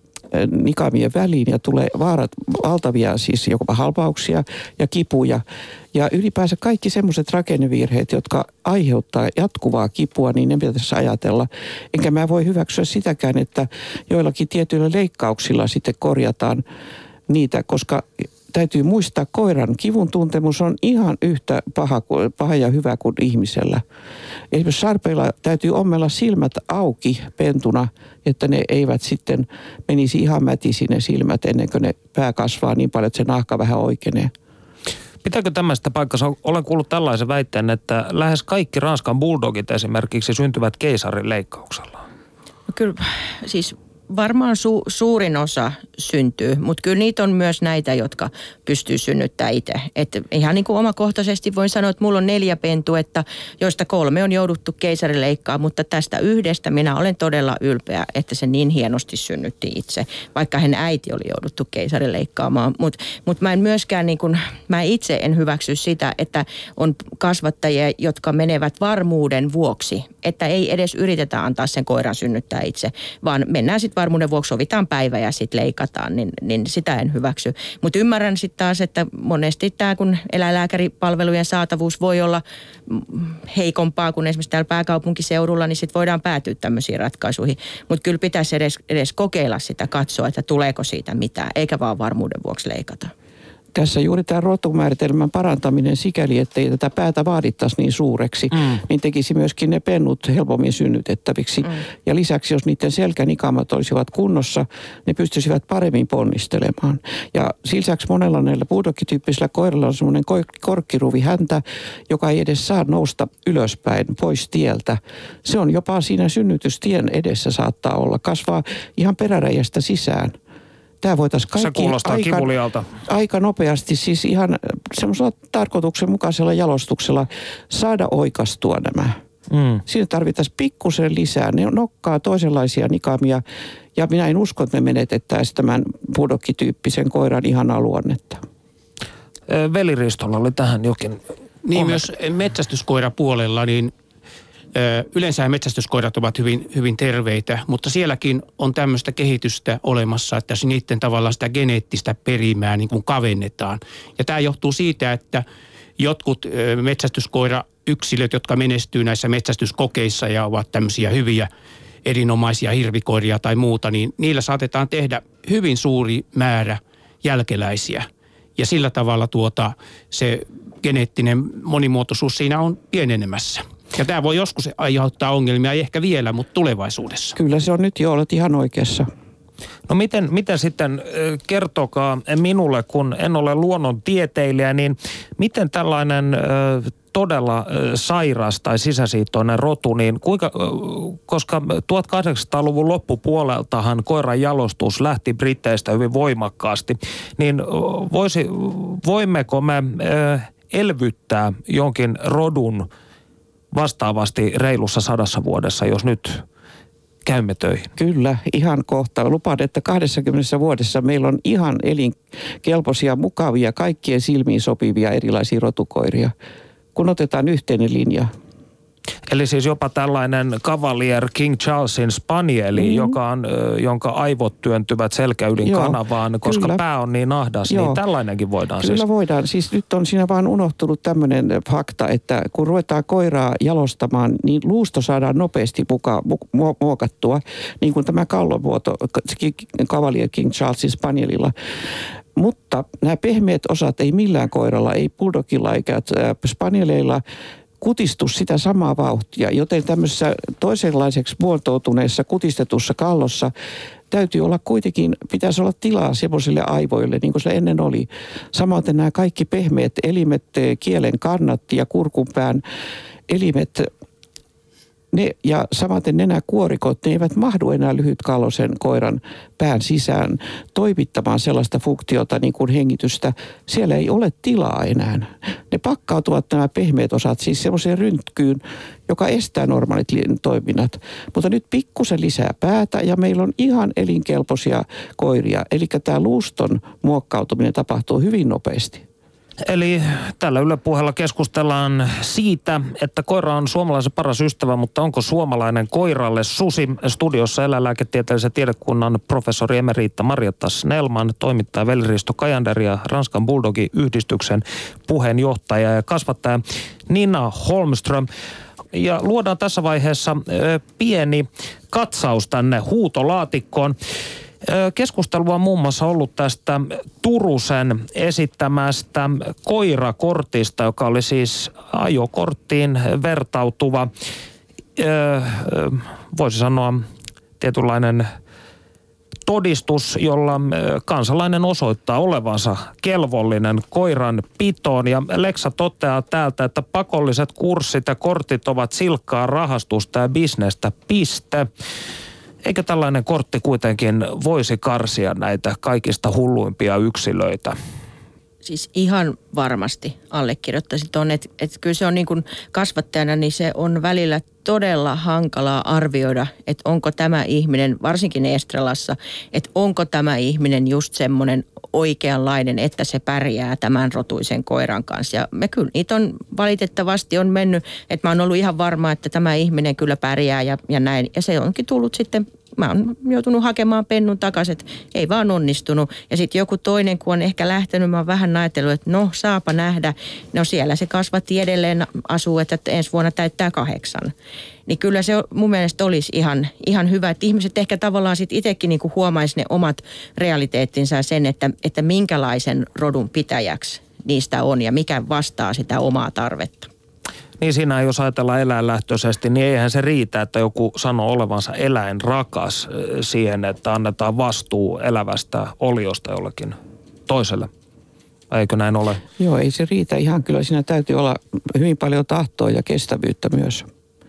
[SPEAKER 6] nikamien väliin ja tulee vaarat, valtavia siis jopa halvauksia ja kipuja. Ja ylipäänsä kaikki semmoiset rakennevirheet, jotka aiheuttaa jatkuvaa kipua, niin ne pitäisi ajatella. Enkä mä voi hyväksyä sitäkään, että joillakin tietyillä leikkauksilla sitten korjataan niitä, koska täytyy muistaa, koiran kivun tuntemus on ihan yhtä paha, paha ja hyvä kuin ihmisellä. Esimerkiksi sarpeilla täytyy ommella silmät auki pentuna, että ne eivät sitten menisi ihan mätisi ne silmät ennen kuin ne pää kasvaa niin paljon, että se nahka vähän oikeenee.
[SPEAKER 3] Pitääkö tämmöistä paikkansa? Olen kuullut tällaisen väitteen, että lähes kaikki Ranskan bulldogit esimerkiksi syntyvät keisarin leikkauksella.
[SPEAKER 5] No kyllä, siis varmaan su, suurin osa syntyy, mutta kyllä niitä on myös näitä, jotka pystyy synnyttämään itse. Että ihan niin kuin omakohtaisesti voin sanoa, että mulla on neljä pentuetta, joista kolme on jouduttu keisarileikkaan, mutta tästä yhdestä minä olen todella ylpeä, että se niin hienosti synnytti itse, vaikka hän äiti oli jouduttu keisarileikkaamaan. Mutta mut mä en myöskään, niin kuin, mä itse en hyväksy sitä, että on kasvattajia, jotka menevät varmuuden vuoksi, että ei edes yritetä antaa sen koiran synnyttää itse, vaan mennään sitten varmuuden vuoksi sovitaan päivä ja sitten leikataan, niin, niin sitä en hyväksy. Mutta ymmärrän sitten taas, että monesti tämä, kun eläinlääkäripalvelujen saatavuus voi olla heikompaa kuin esimerkiksi täällä pääkaupunkiseudulla, niin sitten voidaan päätyä tämmöisiin ratkaisuihin. Mutta kyllä pitäisi edes, edes kokeilla sitä, katsoa, että tuleeko siitä mitään, eikä vaan varmuuden vuoksi leikata.
[SPEAKER 6] Tässä juuri tämä rotumääritelmän parantaminen sikäli, ettei tätä päätä vaadittaisi niin suureksi, mm. niin tekisi myöskin ne pennut helpommin synnytettäviksi. Mm. Ja lisäksi, jos niiden selkänikamat olisivat kunnossa, ne pystyisivät paremmin ponnistelemaan. Ja lisäksi monella näillä bulldog-tyyppisillä koirilla on semmoinen korkkiruvi häntä, joka ei edes saa nousta ylöspäin pois tieltä. Se on jopa siinä synnytystien edessä saattaa olla. Kasvaa ihan peräreiästä sisään. Tämä voitaisiin kaikki aika, aika nopeasti, siis ihan semmoisella tarkoituksenmukaisella jalostuksella saada oikastua nämä. Mm. Siinä tarvittaisiin pikkusen lisää. Ne nokkaa toisenlaisia nikamia ja minä en usko, että me menetettäisiin tämän bulldog-tyyppisen koiran ihanaa luonnetta.
[SPEAKER 3] Veli Ristola oli tähän jokin.
[SPEAKER 4] Niin myös metsästyskoirapuolella, niin yleensä metsästyskoirat ovat hyvin, hyvin terveitä, mutta sielläkin on tämmöistä kehitystä olemassa, että niiden tavallaan sitä geneettistä perimää niin kuin kavennetaan. Ja tämä johtuu siitä, että jotkut metsästyskoirayksilöt, jotka menestyy näissä metsästyskokeissa ja ovat tämmöisiä hyviä erinomaisia hirvikoiria tai muuta, niin niillä saatetaan tehdä hyvin suuri määrä jälkeläisiä. Ja sillä tavalla tuota, se geneettinen monimuotoisuus siinä on pienenemässä. Ja tämä voi joskus aiheuttaa ongelmia, ei ehkä vielä, mutta tulevaisuudessa.
[SPEAKER 6] Kyllä se on nyt jo, olet ihan oikeassa.
[SPEAKER 3] No miten, miten sitten, kertokaa minulle, kun en ole luonnontieteilijä, niin miten tällainen todella sairas tai sisäsiittoinen rotu, niin kuinka, koska tuhatkahdeksansataaluvun loppupuoleltahan koiran jalostus lähti Briteistä hyvin voimakkaasti, niin voisi, voimmeko me elvyttää jonkin rodun vastaavasti reilussa sadassa vuodessa, jos nyt käymme töihin.
[SPEAKER 6] Kyllä, ihan kohta. Lupaan, että kaksikymmentä vuodessa meillä on ihan elinkelpoisia, mukavia, kaikkien silmiin sopivia erilaisia rotukoiria, kun otetaan yhteinen linja.
[SPEAKER 3] Eli siis jopa tällainen Cavalier King Charlesin spanieli, mm-hmm. joka on, jonka aivot työntyvät selkäydin Joo, kanavaan, koska kyllä. pää on niin ahdas, Joo. niin tällainenkin voidaan
[SPEAKER 6] kyllä
[SPEAKER 3] siis.
[SPEAKER 6] Kyllä voidaan. Siis nyt on siinä vaan unohtunut tämmöinen fakta, että kun ruvetaan koiraa jalostamaan, niin luusto saadaan nopeasti muka, mu- muokattua, niin kuin tämä kallomuoto Cavalier King Charlesin spanielilla. Mutta nämä pehmeät osat ei millään koiralla, ei bulldogilla eikä spanieleilla kutistu sitä samaa vauhtia, joten tämmöisessä toisenlaiseksi muotoutuneessa kutistetussa kallossa täytyy olla kuitenkin, pitäisi olla tilaa semmoisille aivoille, niin kuin se ennen oli. Samoin nämä kaikki pehmeät elimet, kielen kannat ja kurkunpään elimet, ne, ja samaten nenäkuorikot, ne eivät mahdu enää lyhytkallosen koiran pään sisään toimittamaan sellaista funktiota niin kuin hengitystä. Siellä ei ole tilaa enää. Ne pakkautuvat nämä pehmeät osat siis semmoiseen ryntkyyn, joka estää normaalit toiminnat. Mutta nyt pikkusen lisää päätä ja meillä on ihan elinkelpoisia koiria. Eli tämä luuston muokkautuminen tapahtuu hyvin nopeasti.
[SPEAKER 3] Eli tällä Yle Puheella keskustellaan siitä, että koira on suomalaisen paras ystävä, mutta onko suomalainen koiralle susi? Studiossa eläinlääketieteellisen tiedekunnan professori emerita Marjatta Snellman, toimittaja Veli-Risto Kajander ja Ranskan Bulldog-yhdistyksen puheenjohtaja ja kasvattaja Nina Holmström. Ja luodaan tässä vaiheessa ö, pieni katsaus tänne huutolaatikkoon. Keskustelua on muun muassa ollut tästä Turusen esittämästä koirakortista, joka oli siis ajokorttiin vertautuva, voisi sanoa tietynlainen todistus, jolla kansalainen osoittaa olevansa kelvollinen koiran pitoon. Ja Lexa toteaa täältä, että pakolliset kurssit ja kortit ovat silkkaa rahastusta ja bisnestä, piste. Eikö tällainen kortti kuitenkin voisi karsia näitä kaikista hulluimpia yksilöitä?
[SPEAKER 5] Siis ihan varmasti allekirjoittaisin tuon, että, että kyllä se on niin kuin kasvattajana, niin se on välillä todella hankalaa arvioida, että onko tämä ihminen, varsinkin Estrelassa, että onko tämä ihminen just semmoinen oikeanlainen, että se pärjää tämän rotuisen koiran kanssa. Ja me kyllä niitä on valitettavasti on mennyt, että mä oon ollut ihan varma, että tämä ihminen kyllä pärjää ja, ja näin. Ja se onkin tullut sitten, mä oon joutunut hakemaan pennun takaisin, että ei vaan onnistunut. Ja sitten joku toinen, kun on ehkä lähtenyt, mä oon vähän ajatellut, että no saapa nähdä. No siellä se kasvatti edelleen asuu, että ensi vuonna täyttää kahdeksan. Niin kyllä se mun mielestä olisi ihan, ihan hyvä, että ihmiset ehkä tavallaan sitten itsekin niinku huomaisi ne omat realiteettinsa ja sen, että, että minkälaisen rodun pitäjäksi niistä on ja mikä vastaa sitä omaa tarvetta.
[SPEAKER 3] Niin siinä, jos ajatellaan eläinlähtöisesti, niin eihän se riitä, että joku sanoo olevansa eläinrakas siihen, että annetaan vastuu elävästä oliosta jollekin toiselle. Eikö näin ole?
[SPEAKER 6] Joo, ei se riitä ihan. Kyllä siinä täytyy olla hyvin paljon tahtoa ja kestävyyttä myös.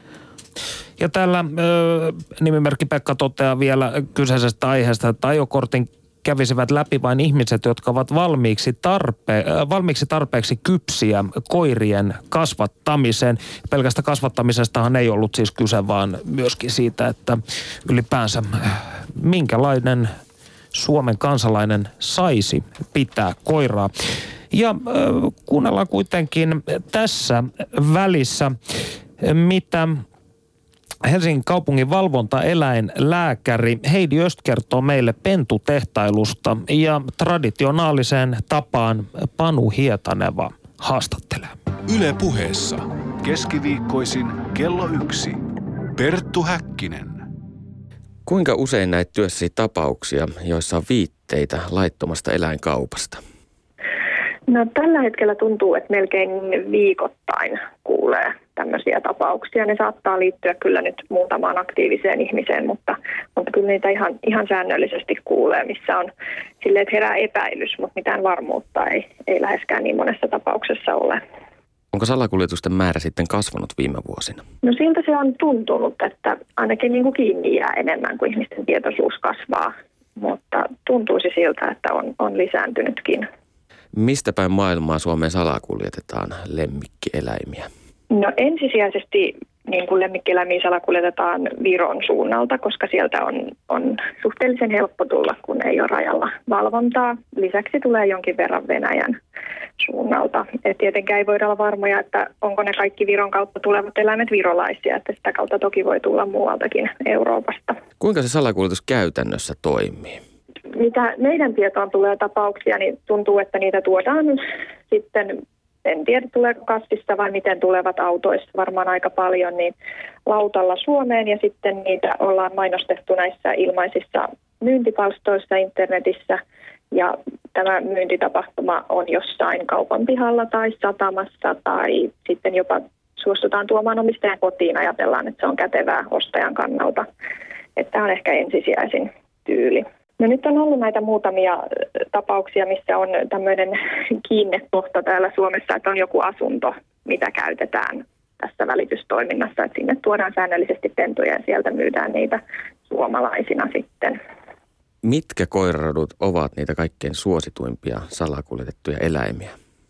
[SPEAKER 3] Ja täällä ö, nimimerkki Pekka toteaa vielä kyseisestä aiheesta, että ajokortin kävisivät läpi vain ihmiset, jotka ovat valmiiksi, tarpe, äh, valmiiksi tarpeeksi kypsiä koirien kasvattamiseen. Pelkästä kasvattamisestahan ei ollut siis kyse, vaan myöskin siitä, että ylipäänsä minkälainen Suomen kansalainen saisi pitää koiraa. Ja äh, kuunnellaan kuitenkin tässä välissä, mitä Helsingin kaupungin valvontaeläinlääkäri Heidi Öst kertoo meille pentutehtailusta ja traditionaaliseen tapaan Panu Hietaneva haastattelee.
[SPEAKER 2] Yle Puheessa keskiviikkoisin kello yksi. Perttu Häkkinen.
[SPEAKER 1] Kuinka usein näet työssäsi tapauksia, joissa on viitteitä laittomasta eläinkaupasta?
[SPEAKER 8] No tällä hetkellä tuntuu, että melkein viikoittain kuulee tämmöisiä tapauksia. Ne saattaa liittyä kyllä nyt muutamaan aktiiviseen ihmiseen, mutta, mutta kyllä niitä ihan, ihan säännöllisesti kuulee, missä on silleen, että herää epäilys, mutta mitään varmuutta ei, ei läheskään niin monessa tapauksessa ole.
[SPEAKER 1] Onko salakuljetusten määrä sitten kasvanut viime vuosina?
[SPEAKER 8] No siltä se on tuntunut, että ainakin niin kuin kiinni jää enemmän kuin ihmisten tietoisuus kasvaa, mutta tuntuisi siltä, että on, on lisääntynytkin.
[SPEAKER 1] Mistä päin maailmaa Suomeen salakuljetetaan lemmikkieläimiä?
[SPEAKER 8] No ensisijaisesti niin kuin lemmikkieläimiä salakuljetetaan Viron suunnalta, koska sieltä on, on suhteellisen helppo tulla, kun ei ole rajalla valvontaa. Lisäksi tulee jonkin verran Venäjän suunnalta. Et tietenkään ei voida olla varmoja, että onko ne kaikki Viron kautta tulevat eläimet virolaisia, että sitä kautta toki voi tulla muualtakin Euroopasta.
[SPEAKER 1] Kuinka se salakuljetus käytännössä toimii?
[SPEAKER 8] Mitä meidän tietoon tulee tapauksia, niin tuntuu, että niitä tuodaan sitten, en tiedä tuleeko kassissa vai miten tulevat autoissa, varmaan aika paljon, niin lautalla Suomeen ja sitten niitä ollaan mainostettu näissä ilmaisissa myyntipalstoissa internetissä ja tämä myyntitapahtuma on jossain kaupan pihalla tai satamassa tai sitten jopa suostutaan tuomaan omistajan kotiin, ajatellaan, että se on kätevää ostajan kannalta, että tämä on ehkä ensisijaisin tyyli. No nyt on ollut näitä muutamia tapauksia, missä on tämmöinen kiinnekohta täällä Suomessa, että on joku asunto, mitä käytetään tässä välitystoiminnassa, että sinne tuodaan säännöllisesti pentuja ja sieltä myydään niitä suomalaisina sitten.
[SPEAKER 1] Mitkä koirarodut ovat niitä kaikkein suosituimpia salakuljetettuja eläimiä?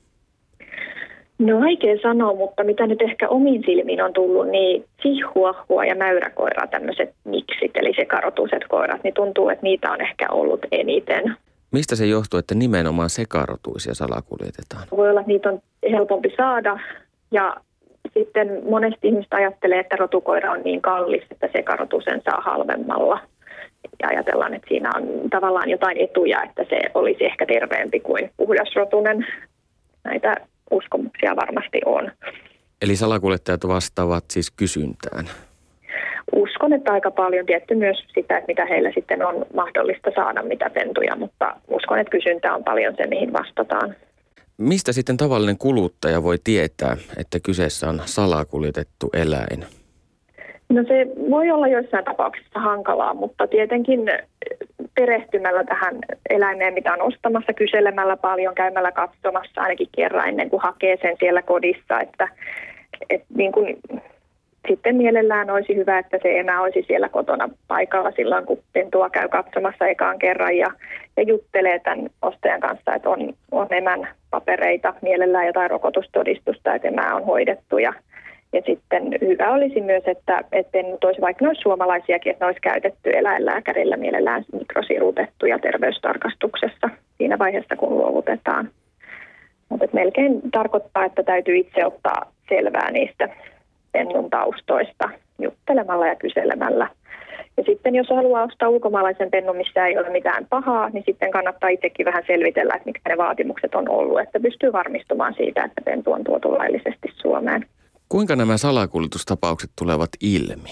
[SPEAKER 8] No vaikea sanoa, mutta mitä nyt ehkä omiin silmiin on tullut, niin chihuahua ja mäyräkoira, tämmöiset miksit, eli sekarotuiset koirat, niin tuntuu, että niitä on ehkä ollut eniten.
[SPEAKER 1] Mistä se johtuu, että nimenomaan sekarotuisia salakuljetetaan?
[SPEAKER 8] Voi olla, että niitä on helpompi saada ja sitten monesti ihmiset ajattelee, että rotukoira on niin kallis, että sekarotuisen saa halvemmalla. Ja ajatellaan, että siinä on tavallaan jotain etuja, että se olisi ehkä terveempi kuin puhdasrotunen. Näitä uskomuksia varmasti on.
[SPEAKER 1] Eli salakuljettajat vastaavat siis kysyntään?
[SPEAKER 8] Uskon, että aika paljon tietty myös sitä, että mitä heillä sitten on mahdollista saada, mitä pentuja, mutta uskon, että kysyntä on paljon se, mihin vastataan.
[SPEAKER 1] Mistä sitten tavallinen kuluttaja voi tietää, että kyseessä on salakuljetettu eläin?
[SPEAKER 8] No se voi olla joissain tapauksissa hankalaa, mutta tietenkin perehtymällä tähän eläimeen, mitä on ostamassa, kyselemällä paljon, käymällä katsomassa ainakin kerran ennen kuin hakee sen siellä kodissa, että, että niin kuin, sitten mielellään olisi hyvä, että se emä olisi siellä kotona paikalla silloin, kun pentua käy katsomassa ekaan kerran ja, ja juttelee tämän ostajan kanssa, että on, on emän papereita, mielellään jotain rokotustodistusta, että emää on hoidettu ja Ja sitten hyvä olisi myös, että, että nyt olisi vaikka noissa suomalaisiakin, että ne olisi käytetty eläinlääkärillä mielellään mikrosirutettu ja terveystarkastuksessa siinä vaiheessa, kun luovutetaan. Mutta melkein tarkoittaa, että täytyy itse ottaa selvää niistä pennun taustoista juttelemalla ja kyselemällä. Ja sitten jos haluaa ostaa ulkomaalaisen pennun, missä ei ole mitään pahaa, niin sitten kannattaa itsekin vähän selvitellä, että mitkä ne vaatimukset on ollut, että pystyy varmistumaan siitä, että pentu on tuotu laillisesti Suomeen.
[SPEAKER 1] Kuinka nämä salakuljetustapaukset tulevat ilmi?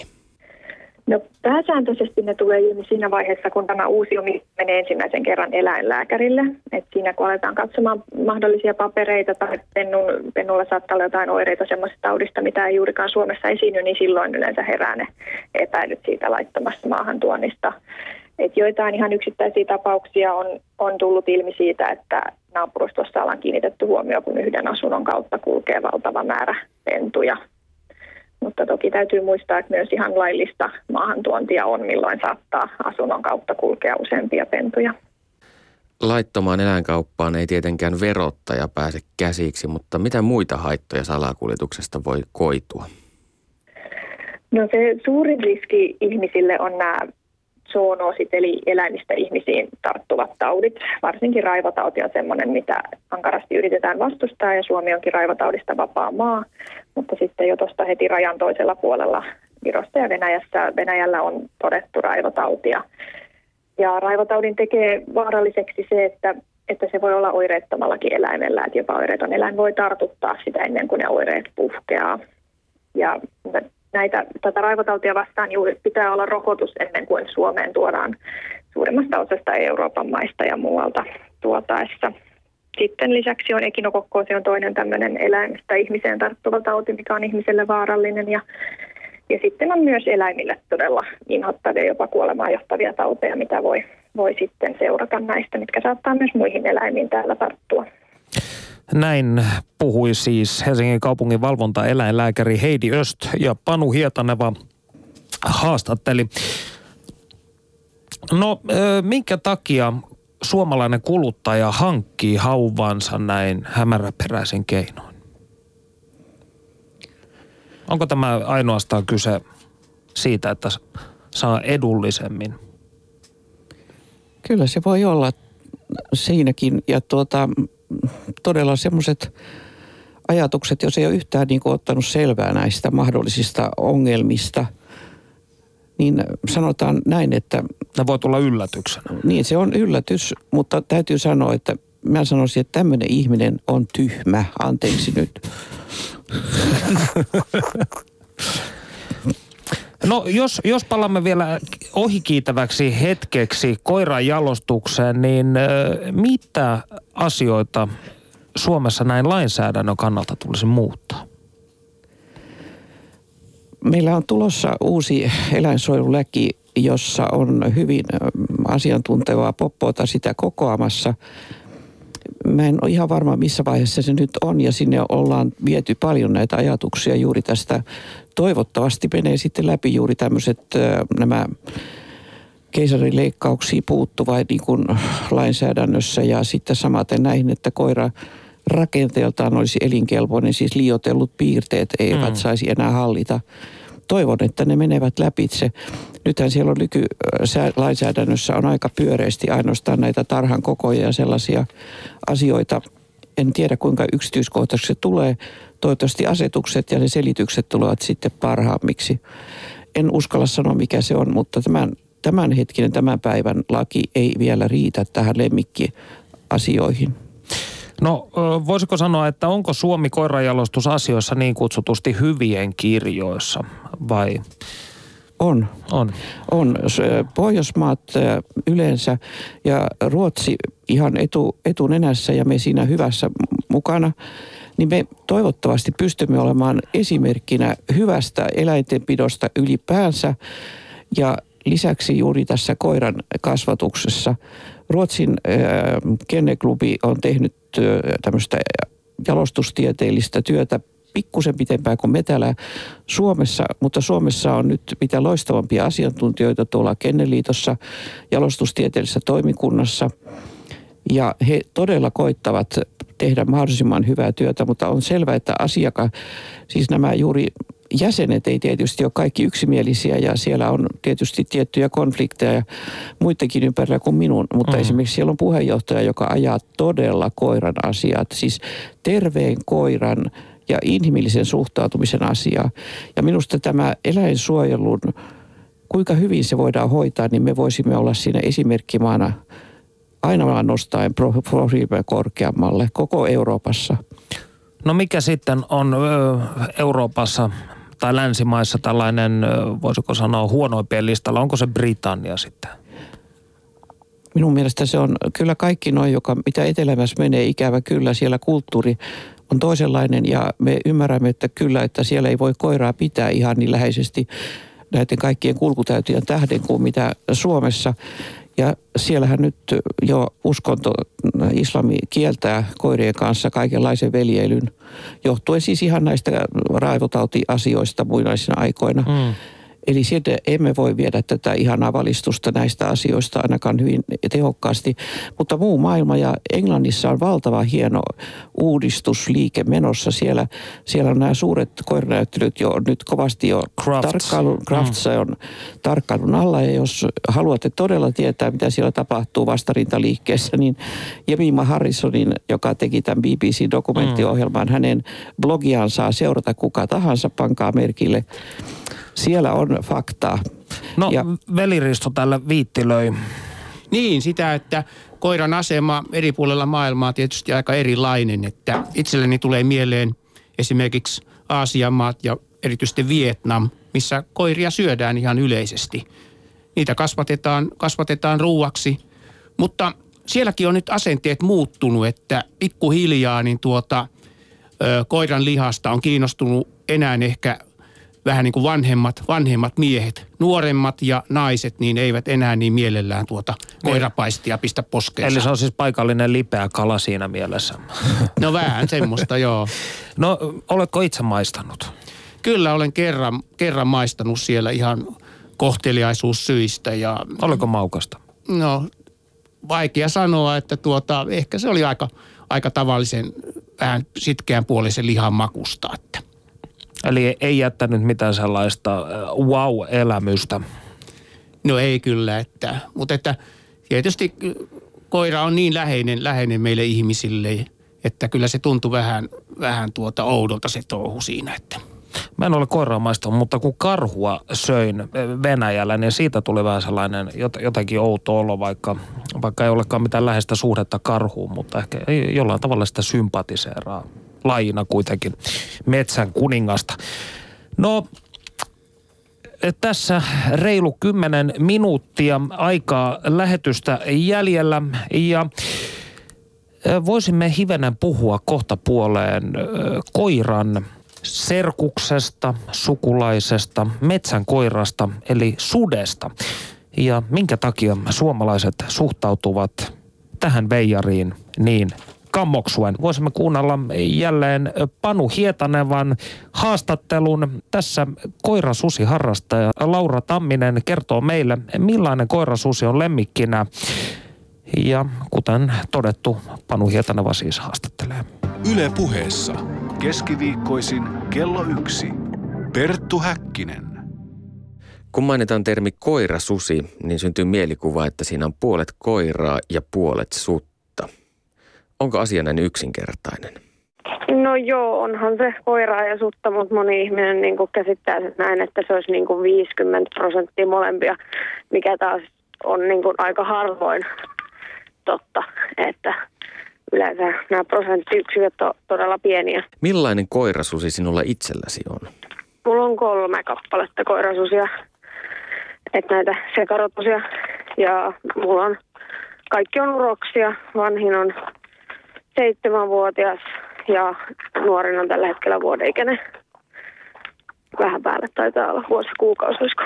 [SPEAKER 8] No pääsääntöisesti ne tulee ilmi siinä vaiheessa, kun tämä uusi omi menee ensimmäisen kerran eläinlääkärille. Et siinä kun aletaan katsomaan mahdollisia papereita tai pennun, pennulla saattaa olla jotain oireita semmoisesta taudista, mitä ei juurikaan Suomessa esiinny, niin silloin yleensä herää ne epäilyt siitä laittomasta maahantuonnista. Et joitain ihan yksittäisiä tapauksia on, on tullut ilmi siitä, että naapurustossa ollaan kiinnitetty huomioon, kun yhden asunnon kautta kulkee valtava määrä pentuja. Mutta toki täytyy muistaa, että myös ihan laillista maahantuontia on, milloin saattaa asunnon kautta kulkea useampia pentuja.
[SPEAKER 1] Laittomaan eläinkauppaan ei tietenkään verottaja pääse käsiksi, mutta mitä muita haittoja salakuljetuksesta voi koitua?
[SPEAKER 8] No se suurin riski ihmisille on nämä zoonoosit, eli eläimistä ihmisiin tarttuvat taudit. Varsinkin raivotauti on sellainen, mitä ankarasti yritetään vastustaa, ja Suomi onkin raivotaudista vapaa maa. Mutta sitten jo tuosta heti rajan toisella puolella Virosta ja Venäjässä, Venäjällä on todettu raivotautia. Ja raivotaudin tekee vaaralliseksi se, että, että se voi olla oireettomallakin eläimellä, että jopa oireeton eläin voi tartuttaa sitä ennen kuin ne oireet puhkeaa. Ja näitä, tätä raivotautia vastaan juuri pitää olla rokotus ennen kuin Suomeen tuodaan suurimmasta osasta Euroopan maista ja muualta tuotaessa. Sitten lisäksi on ekinokokkoosi, on toinen tämmöinen eläimistä ihmiseen tarttuva tauti, mikä on ihmiselle vaarallinen. Ja, ja sitten on myös eläimille todella inhottavia, jopa kuolemaan johtavia tauteja, mitä voi, voi sitten seurata näistä, mitkä saattaa myös muihin eläimiin täällä tarttua.
[SPEAKER 3] Näin puhui siis Helsingin kaupungin valvontaeläinlääkäri Heidi Öst ja Panu Hietaneva haastatteli. No, minkä takia suomalainen kuluttaja hankkii hauvansa näin hämäräperäisin keinoin? Onko tämä ainoastaan kyse siitä, että saa edullisemmin?
[SPEAKER 6] Kyllä se voi olla siinäkin. Ja tuota, todella semmoiset ajatukset, jos ei ole yhtään niin kuin ottanut selvää näistä mahdollisista ongelmista, niin sanotaan näin, että...
[SPEAKER 3] Ne voi tulla yllätyksenä.
[SPEAKER 6] Niin, se on yllätys, mutta täytyy sanoa, että mä sanoisin, että tämmöinen ihminen on tyhmä. Anteeksi nyt.
[SPEAKER 3] No jos, jos palamme vielä ohikiitäväksi hetkeksi koiran jalostukseen, niin äh, mitä asioita Suomessa näin lainsäädännön kannalta tulisi muuttaa?
[SPEAKER 6] Meillä on tulossa uusi eläinsuojelulaki, jossa on hyvin asiantuntevaa poppoota sitä kokoamassa. Mä en ole ihan varma, missä vaiheessa se nyt on, ja sinne ollaan viety paljon näitä ajatuksia juuri tästä. Toivottavasti menee sitten läpi juuri tämmöiset nämä keisarileikkauksiin puuttuvat niin kuin lainsäädännössä, ja sitten samaten näihin, että koira rakenteeltaan olisi elinkelpoinen, siis liioitellut piirteet eivät mm. saisi enää hallita. Toivon, että ne menevät läpitse. Nythän siellä on nykylainsäädännössä on aika pyöreästi ainoastaan näitä tarhan kokoja ja sellaisia asioita. En tiedä, kuinka yksityiskohtaisesti se tulee. Toivottavasti asetukset ja ne selitykset tulevat sitten parhaammiksi. En uskalla sanoa, mikä se on, mutta tämän, tämänhetkinen tämän päivän laki ei vielä riitä tähän lemmikkiasioihin.
[SPEAKER 3] No voisiko sanoa, että onko Suomi koiranjalostusasioissa niin kutsutusti hyvien kirjoissa vai?
[SPEAKER 6] On.
[SPEAKER 3] On.
[SPEAKER 6] On. Pohjoismaat yleensä ja Ruotsi ihan etu, etunenässä ja me siinä hyvässä mukana, niin me toivottavasti pystymme olemaan esimerkkinä hyvästä eläintenpidosta ylipäänsä ja lisäksi juuri tässä koiran kasvatuksessa. Ruotsin äh, Kennelklubi on tehnyt äh, tämmöistä jalostustieteellistä työtä pikkusen pitempään kuin me täällä Suomessa, mutta Suomessa on nyt mitä loistavampia asiantuntijoita tuolla Kennelliitossa jalostustieteellisessä toimikunnassa. Ja he todella koittavat tehdä mahdollisimman hyvää työtä, mutta on selvää, että asiakas, siis nämä juuri jäsenet ei tietysti ole kaikki yksimielisiä ja siellä on tietysti tiettyjä konflikteja ja muidenkin ympärillä kuin minun, mutta mm. esimerkiksi siellä on puheenjohtaja, joka ajaa todella koiran asiat, siis terveen koiran ja inhimillisen suhtautumisen asiaa. Ja minusta tämä eläinsuojelun, kuinka hyvin se voidaan hoitaa, niin me voisimme olla siinä esimerkkimaana aina vaan nostaen profiilia korkeammalle koko Euroopassa.
[SPEAKER 3] No mikä sitten on ö, Euroopassa tai länsimaissa tällainen, ö, voisiko sanoa, huonoimpien listalla? Onko se Britannia sitten?
[SPEAKER 6] Minun mielestä se on kyllä kaikki noin, joka mitä etelämässä menee, ikävä kyllä. Siellä kulttuuri on toisenlainen ja me ymmärrämme, että kyllä, että siellä ei voi koiraa pitää ihan niin läheisesti näiden kaikkien kulkutäytöjen tähden kuin mitä Suomessa. Ja siellähän nyt jo uskonto, islami kieltää koirien kanssa kaikenlaisen veljeilyn, johtuen siis ihan näistä raivotautiasioista muinaisina aikoina. Mm. Eli sieltä emme voi viedä tätä ihanaa valistusta näistä asioista ainakaan hyvin tehokkaasti. Mutta muu maailma ja Englannissa on valtava hieno uudistusliike menossa. Siellä, siellä on nämä suuret koiranäyttelyt jo nyt kovasti jo tarkkailun, Crafts mm. on tarkkailun alla. Ja jos haluatte todella tietää, mitä siellä tapahtuu vastarintaliikkeessä, niin Jemima Harrisonin, joka teki tämän B B C-dokumenttiohjelman, mm. hänen blogiaan saa seurata kuka tahansa, pankaa merkille. Siellä on faktaa.
[SPEAKER 3] No, ja veli Risto tällä viittilöi.
[SPEAKER 4] Niin, sitä, että koiran asema eri puolilla maailmaa on tietysti aika erilainen. Että itselleni tulee mieleen esimerkiksi Aasian maat ja erityisesti Vietnam, missä koiria syödään ihan yleisesti. Niitä kasvatetaan, kasvatetaan ruuaksi, mutta sielläkin on nyt asenteet muuttunut, että pikkuhiljaa niin tuota, ö, koiran lihasta on kiinnostunut enää ehkä vähän niin kuin vanhemmat, vanhemmat miehet, nuoremmat ja naiset, niin eivät enää niin mielellään tuota koirapaistia pistä poskeensa.
[SPEAKER 3] Eli se on siis paikallinen lipeä kala siinä mielessä.
[SPEAKER 4] No vähän semmoista, joo.
[SPEAKER 3] No, oletko itse maistanut?
[SPEAKER 4] Kyllä olen kerran, kerran maistanut siellä ihan kohteliaisuussyistä. Ja,
[SPEAKER 3] oliko maukasta?
[SPEAKER 4] No, vaikea sanoa, että tuota, ehkä se oli aika, aika tavallisen vähän sitkeän puolisen lihan makusta, että
[SPEAKER 3] Eli ei jättänyt mitään sellaista wow-elämystä.
[SPEAKER 4] No ei kyllä, että, mutta että tietysti koira on niin läheinen, läheinen meille ihmisille, että kyllä se tuntui vähän, vähän tuota oudolta se touhu siinä, että...
[SPEAKER 3] Mä en ole koiraa maistanut, mutta kun karhua söin Venäjällä, niin siitä tuli vähän sellainen jotenkin outo olo, vaikka, vaikka ei olekaan mitään läheistä suhdetta karhuun, mutta ehkä jollain tavalla sitä sympatiseeraa lajina kuitenkin metsän kuningasta. No, tässä reilu kymmenen minuuttia aikaa lähetystä jäljellä ja voisimme hivenen puhua kohta puoleen koiran serkuksesta, sukulaisesta, metsän koirasta eli sudesta. Ja minkä takia suomalaiset suhtautuvat tähän veijariin niin kammoksuen. Voisimme kuunnella jälleen Panu Hietanevan haastattelun. Tässä koirasusiharrastaja Laura Tamminen kertoo meille, millainen koirasusi on lemmikkinä. Ja kuten todettu, Panu Hietaneva siis haastattelee.
[SPEAKER 2] Yle Puheessa. Keskiviikkoisin kello yksi. Perttu Häkkinen.
[SPEAKER 1] Kun mainitaan termi koirasusi, niin syntyy mielikuva, että siinä on puolet koiraa ja puolet sutta. Onko asia näin yksinkertainen?
[SPEAKER 8] No joo, onhan se koiraa ja sutta, mutta moni ihminen niin kuin käsittää sen näin, että se olisi niin kuin viisikymmentä prosenttia molempia, mikä taas on niin kuin aika harvoin totta, että yleensä nämä prosenttiyksiköt on todella pieniä.
[SPEAKER 1] Millainen koirasusi sinulla itselläsi on?
[SPEAKER 8] Mulla on kolme kappaletta koirasusia, että näitä sekarotusia, ja mulla on, kaikki on uroksia, vanhin on seitsemänvuotias ja nuorin on tällä hetkellä vuodeikäinen. Vähän päälle taitaa olla vuosi kuukausi, olisiko.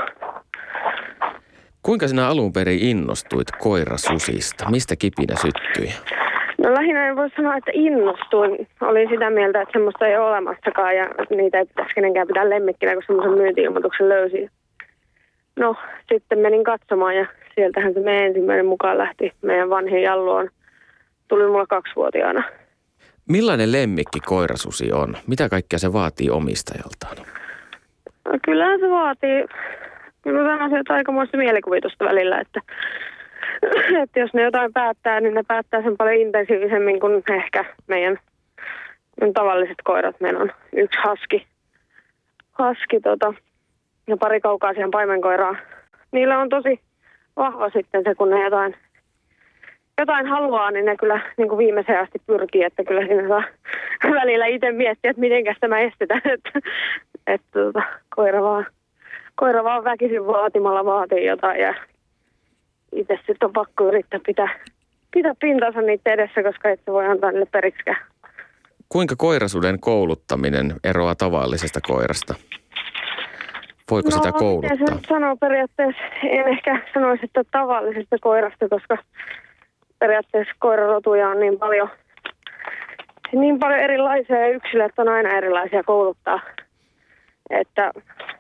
[SPEAKER 1] Kuinka sinä alun perin innostuit koirasusista? Mistä kipinä syttyi?
[SPEAKER 8] No lähinnä en voi sanoa, että innostuin. Olin sitä mieltä, että semmoista ei ole olemassakaan ja niitä ei pitäisi kenenkään pitää lemmikkinä, kun semmoisen myynti-ilmoituksen löysin. No, sitten menin katsomaan ja sieltähän se meidän ensimmäinen mukaan lähti. Meidän vanhin Jallu on, tuli mulla kaksivuotiaana.
[SPEAKER 1] Millainen lemmikki koirasusi on? Mitä kaikkea se vaatii omistajaltaan?
[SPEAKER 8] No, kyllähän se vaatii, kyllä sanoisin, että aikamoista mielikuvitusta välillä, että, että jos ne jotain päättää, niin ne päättää sen paljon intensiivisemmin kuin ehkä meidän, meidän tavalliset koirat. Meillä on yksi haski, haski tota, ja pari kaukaasian paimenkoiraa. Niillä on tosi vahva sitten se, kun ne jotain, jotain haluaa, niin ne kyllä niin kuin viimeiseen asti pyrkii, että kyllä siinä saa välillä itse miettiä, että mitenkäs tämä estetään, että, että tota, koira, vaan, koira vaan väkisin vaatimalla vaatii jotain ja itse sitten on pakko yrittää pitää, pitää pintansa niitä edessä, koska et se voi antaa niille periksikään.
[SPEAKER 1] Kuinka koirasuden kouluttaminen eroaa tavallisesta koirasta? Voiko
[SPEAKER 8] no,
[SPEAKER 1] sitä kouluttaa?
[SPEAKER 8] No, se sanoo periaatteessa, en ehkä sanoisi, että tavallisesta koirasta, koska periaatteessa koirarotuja on niin paljon, niin paljon erilaisia ja yksilöt on aina erilaisia kouluttaa. Että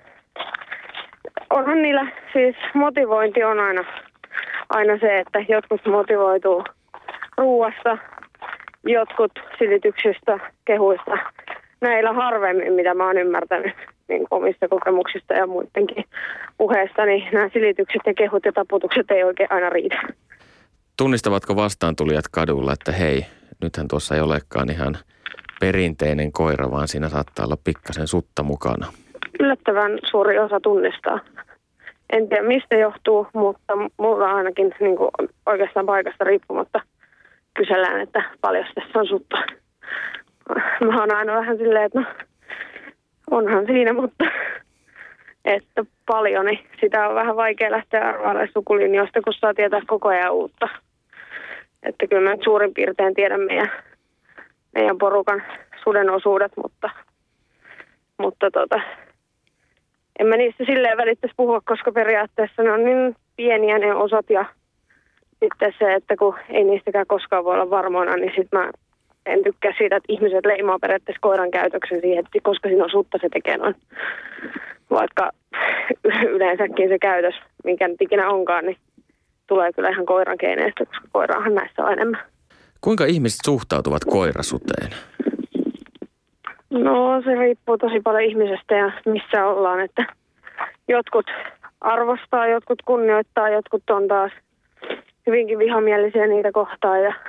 [SPEAKER 8] onhan niillä siis motivointi on aina, aina se, että jotkut motivoituu ruuasta, jotkut silityksistä, kehuista. Näillä harvemmin, mitä mä oon ymmärtänyt niin omista kokemuksista ja muidenkin puheesta, niin nämä silitykset ja kehut ja taputukset ei oikein aina riitä.
[SPEAKER 1] Tunnistavatko vastaantulijat kadulla, että hei, nythän tuossa ei olekaan ihan perinteinen koira, vaan siinä saattaa olla pikkasen sutta mukana?
[SPEAKER 8] Yllättävän suuri osa tunnistaa. En tiedä mistä johtuu, mutta mulla ainakin niin kuin oikeastaan paikasta riippumatta kysellään, että paljon tässä on sutta. Mä oon aina vähän silleen, että no, onhan siinä, mutta että paljon, niin sitä on vähän vaikea lähteä arvailemaan sukulinjoista, kun saa tietää koko ajan uutta. Että kyllä mä nyt suurin piirtein tiedän meidän, meidän porukan suden osuudet, mutta, mutta tota, en mä niistä silleen välittäisi puhua, koska periaatteessa ne on niin pieniä ne osat ja sitten se, että kun ei niistäkään koskaan voi olla varmoina, niin sitten mä en tykkää siitä, että ihmiset leimaa periaatteessa koiran käytöksen siihen, että koska siinä on sutta se tekee noin. Vaikka yleensäkin se käytös, minkä nyt ikinä onkaan, niin tulee kyllä ihan koiran geeneistä, koska koiraahan näissä on enemmän.
[SPEAKER 1] Kuinka ihmiset suhtautuvat koirasuteen?
[SPEAKER 8] No se riippuu tosi paljon ihmisestä ja missä ollaan, että jotkut arvostaa, jotkut kunnioittaa, jotkut on taas hyvinkin vihamielisiä niitä kohtaan ja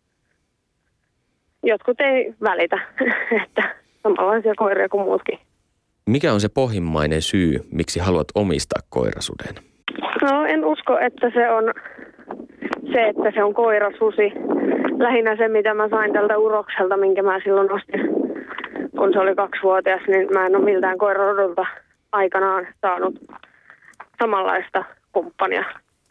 [SPEAKER 8] jotkut ei välitä, että samanlaisia koiria kuin muutkin.
[SPEAKER 1] Mikä on se pohjimmainen syy, miksi haluat omistaa koirasuden?
[SPEAKER 8] No en usko, että se on se, että se on koirasusi. Lähinnä se, mitä mä sain tältä urokselta, minkä mä silloin ostin, kun se oli kaksivuotias, niin mä en ole miltään koirarodulta aikanaan saanut samanlaista kumppania.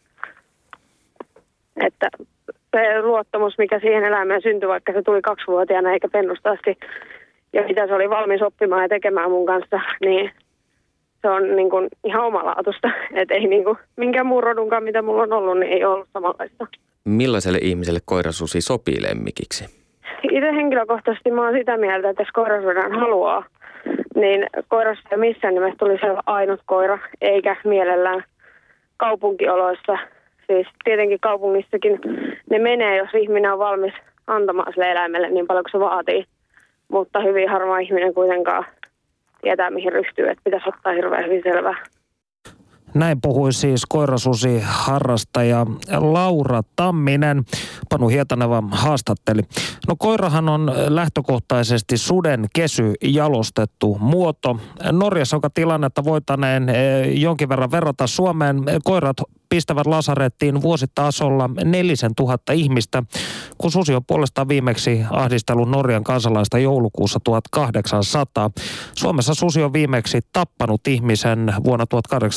[SPEAKER 8] Että se luottamus, mikä siihen eläimeen syntyi, vaikka se tuli kaksivuotiaana eikä pennusta asti, ja mitä se oli valmis oppimaan ja tekemään mun kanssa, niin se on niin kuin ihan omalaatuista. Että ei niin kuin minkään muun rodunkaan, mitä mulla on ollut, niin ei ollut samanlaista.
[SPEAKER 1] Millaiselle ihmiselle koirasusi sopii lemmikiksi?
[SPEAKER 8] Itse henkilökohtaisesti mä oon sitä mieltä, että jos koirasuden haluaa, niin koirassa ei missään nimessä tulisi olla ainut koira, eikä mielellään kaupunkioloissa. Siis tietenkin kaupungissakin ne menee, jos ihminen on valmis antamaan sille eläimelle niin paljon kuin se vaatii. Mutta hyvin harva ihminen kuitenkaan tietää, mihin ryhtyy, että pitäisi ottaa hirveän hyvin selvää.
[SPEAKER 3] Näin puhui siis koirasusi harrastaja Laura Tamminen. Panu Hietaneva haastatteli. No koirahan on lähtökohtaisesti suden kesy jalostettu muoto. Norjassa, joka tilannetta voitaneen jonkin verran verrata Suomeen, koirat pistävät lasarettiin vuositasolla nelisen tuhatta ihmistä, kun susi on puolestaan viimeksi ahdistellut Norjan kansalaista joulukuussa tuhatkahdeksansataa. Suomessa susi on viimeksi tappanut ihmisen vuonna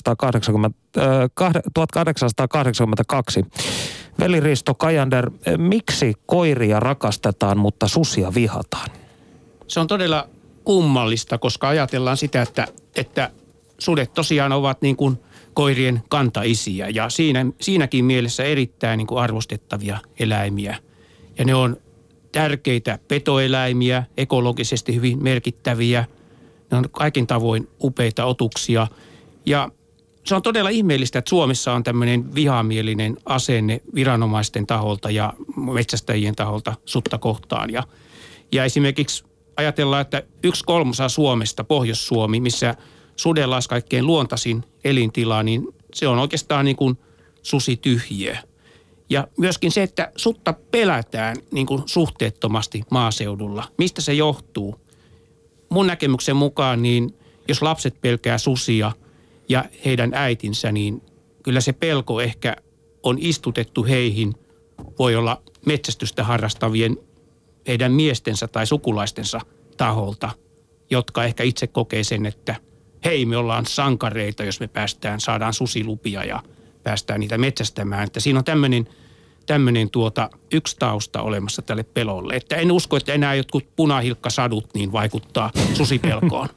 [SPEAKER 3] tuhatkahdeksansataakahdeksankymmentäkaksi. Veli Risto Kajander, miksi koiria rakastetaan, mutta susia vihataan?
[SPEAKER 4] Se on todella kummallista, koska ajatellaan sitä, että, että sudet tosiaan ovat niin kuin koirien kantaisiä ja siinä, siinäkin mielessä erittäin niin kuin arvostettavia eläimiä. Ja ne on tärkeitä petoeläimiä, ekologisesti hyvin merkittäviä. Ne on kaikin tavoin upeita otuksia. Ja se on todella ihmeellistä, että Suomessa on tämmöinen vihamielinen asenne viranomaisten taholta ja metsästäjien taholta sutta kohtaan. Ja, ja esimerkiksi ajatellaan, että yksi kolmasosa Suomesta, Pohjois-Suomi, missä sudella olisi kaikkein luontaisin elintila, niin se on oikeastaan niin kuin susityhjiö. Ja myöskin se, että sutta pelätään niin kuin suhteettomasti maaseudulla. Mistä se johtuu? Mun näkemyksen mukaan, niin jos lapset pelkää susia ja heidän äitinsä, niin kyllä se pelko ehkä on istutettu heihin. Voi olla metsästystä harrastavien heidän miestensä tai sukulaistensa taholta, jotka ehkä itse kokee sen, että hei, me ollaan sankareita, jos me päästään, saadaan susilupia ja päästään niitä metsästämään. Että siinä on tämmöinen, tämmöinen tuota, yksi tausta olemassa tälle pelolle. Että en usko, että enää jotkut punahilkkasadut niin vaikuttaa susipelkoon.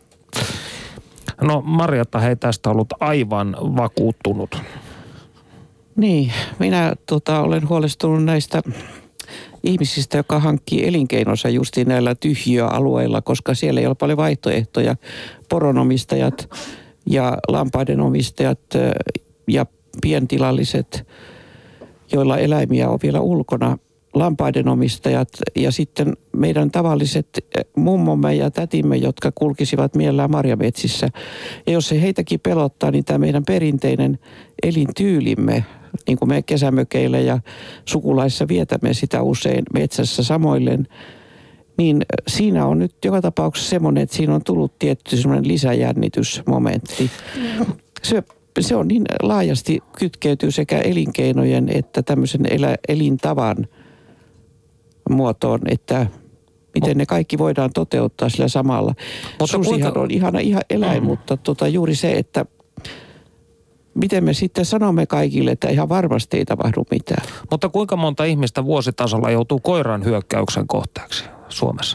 [SPEAKER 3] No Marjatta, hei tästä ollut aivan vakuuttunut.
[SPEAKER 6] Niin, minä tota, olen huolestunut näistä ihmisistä, jotka hankkii elinkeinonsa justiin näillä tyhjiöalueilla, koska siellä ei ole paljon vaihtoehtoja. Poronomistajat ja lampaiden omistajat ja pientilalliset, joilla eläimiä on vielä ulkona, lampaiden omistajat ja sitten meidän tavalliset mummomme ja tätimme, jotka kulkisivat mielellään marjametsissä. Ja jos se heitäkin pelottaa, niin tämä meidän perinteinen elintyylimme, niin kuin me kesämökeillä ja sukulaissa vietämme sitä usein metsässä samoilleen, niin siinä on nyt joka tapauksessa semmoinen, että siinä on tullut tietty semmoinen lisäjännitysmomentti. Se, se on niin laajasti kytkeytyy sekä elinkeinojen että tämmöisen elä, elintavan muotoon, että miten ne kaikki voidaan toteuttaa sillä samalla. Mutta susihan kuinka on ihana ihan eläin, mm. mutta tota, juuri se, että miten me sitten sanomme kaikille, että ihan varmasti ei tapahdu mitään.
[SPEAKER 3] Mutta kuinka monta ihmistä vuositasolla joutuu koiran hyökkäyksen kohteeksi Suomessa?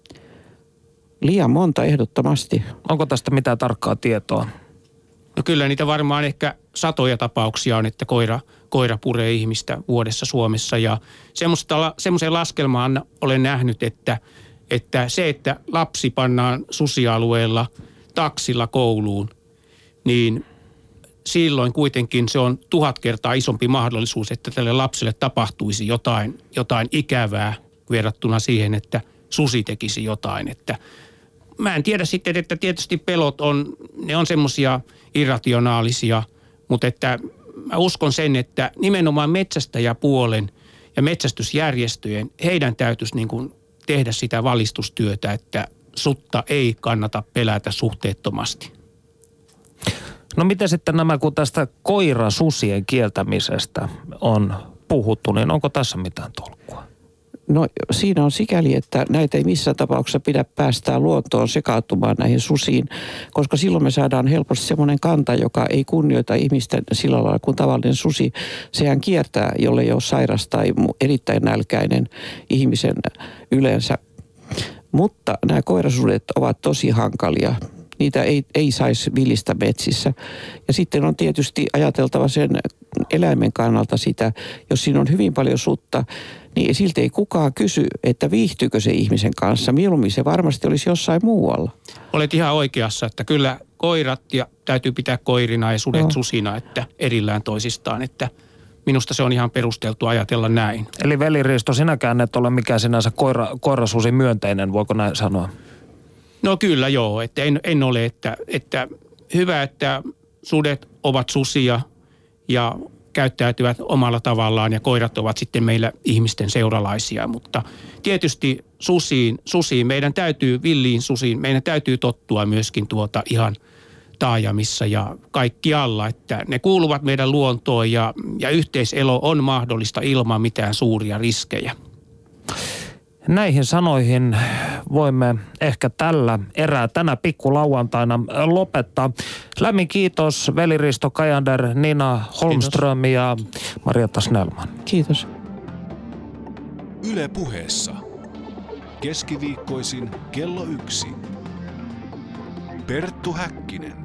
[SPEAKER 6] Liian monta ehdottomasti.
[SPEAKER 3] Onko tästä mitään tarkkaa tietoa?
[SPEAKER 4] No kyllä niitä varmaan ehkä satoja tapauksia on, että koira, koira puree ihmistä vuodessa Suomessa. Ja semmoisen laskelmaan olen nähnyt, että, että se, että lapsi pannaan susialueella taksilla kouluun, niin silloin kuitenkin se on tuhat kertaa isompi mahdollisuus, että tälle lapselle tapahtuisi jotain, jotain ikävää verrattuna siihen, että susi tekisi jotain. Että mä en tiedä sitten, että tietysti pelot on, ne on semmoisia irrationaalisia, mutta että mä uskon sen, että nimenomaan metsästäjäpuolen ja metsästysjärjestöjen, heidän täytyisi niin kuin tehdä sitä valistustyötä, että sutta ei kannata pelätä suhteettomasti.
[SPEAKER 3] No miten sitten nämä, kun tästä koirasusien kieltämisestä on puhuttu, niin onko tässä mitään tolkkua?
[SPEAKER 6] No siinä on sikäli, että näitä ei missään tapauksessa pidä päästää luontoon sekautumaan näihin susiin, koska silloin me saadaan helposti semmoinen kanta, joka ei kunnioita ihmisten sillä lailla kuin tavallinen susi. Sehän kiertää, jollei ole sairas tai erittäin nälkäinen ihmisen yleensä. Mutta nämä koirasudet ovat tosi hankalia. Niitä ei, ei saisi villistä metsissä. Ja sitten on tietysti ajateltava sen eläimen kannalta sitä, jos siinä on hyvin paljon sutta, niin silti ei kukaan kysy, että viihtyykö se ihmisen kanssa. Mieluummin se varmasti olisi jossain muualla.
[SPEAKER 4] Olet ihan oikeassa, että kyllä koirat ja täytyy pitää koirina ja sudet no. susina, että erillään toisistaan, että minusta se on ihan perusteltu ajatella näin.
[SPEAKER 3] Eli Veli Risto, sinäkään et ole mikään sinänsä koira, koirasusi myönteinen, voiko näin sanoa?
[SPEAKER 4] No kyllä joo, että en, en ole, että, että hyvä, että sudet ovat susia ja käyttäytyvät omalla tavallaan ja koirat ovat sitten meillä ihmisten seuralaisia, mutta tietysti susiin, susiin meidän täytyy, villiin susiin, meidän täytyy tottua myöskin tuota ihan taajamissa ja kaikkialla, että ne kuuluvat meidän luontoon ja, ja yhteiselo on mahdollista ilman mitään suuria riskejä.
[SPEAKER 3] Näihin sanoihin voimme ehkä tällä erää tänä pikkulauantaina lopettaa. Lämmin kiitos Veli Risto Kajander, Nina Holmström kiitos. Ja Marjatta Snellman.
[SPEAKER 6] Kiitos.
[SPEAKER 2] Yle Puheessa. Keskiviikkoisin kello yksi. Perttu Häkkinen.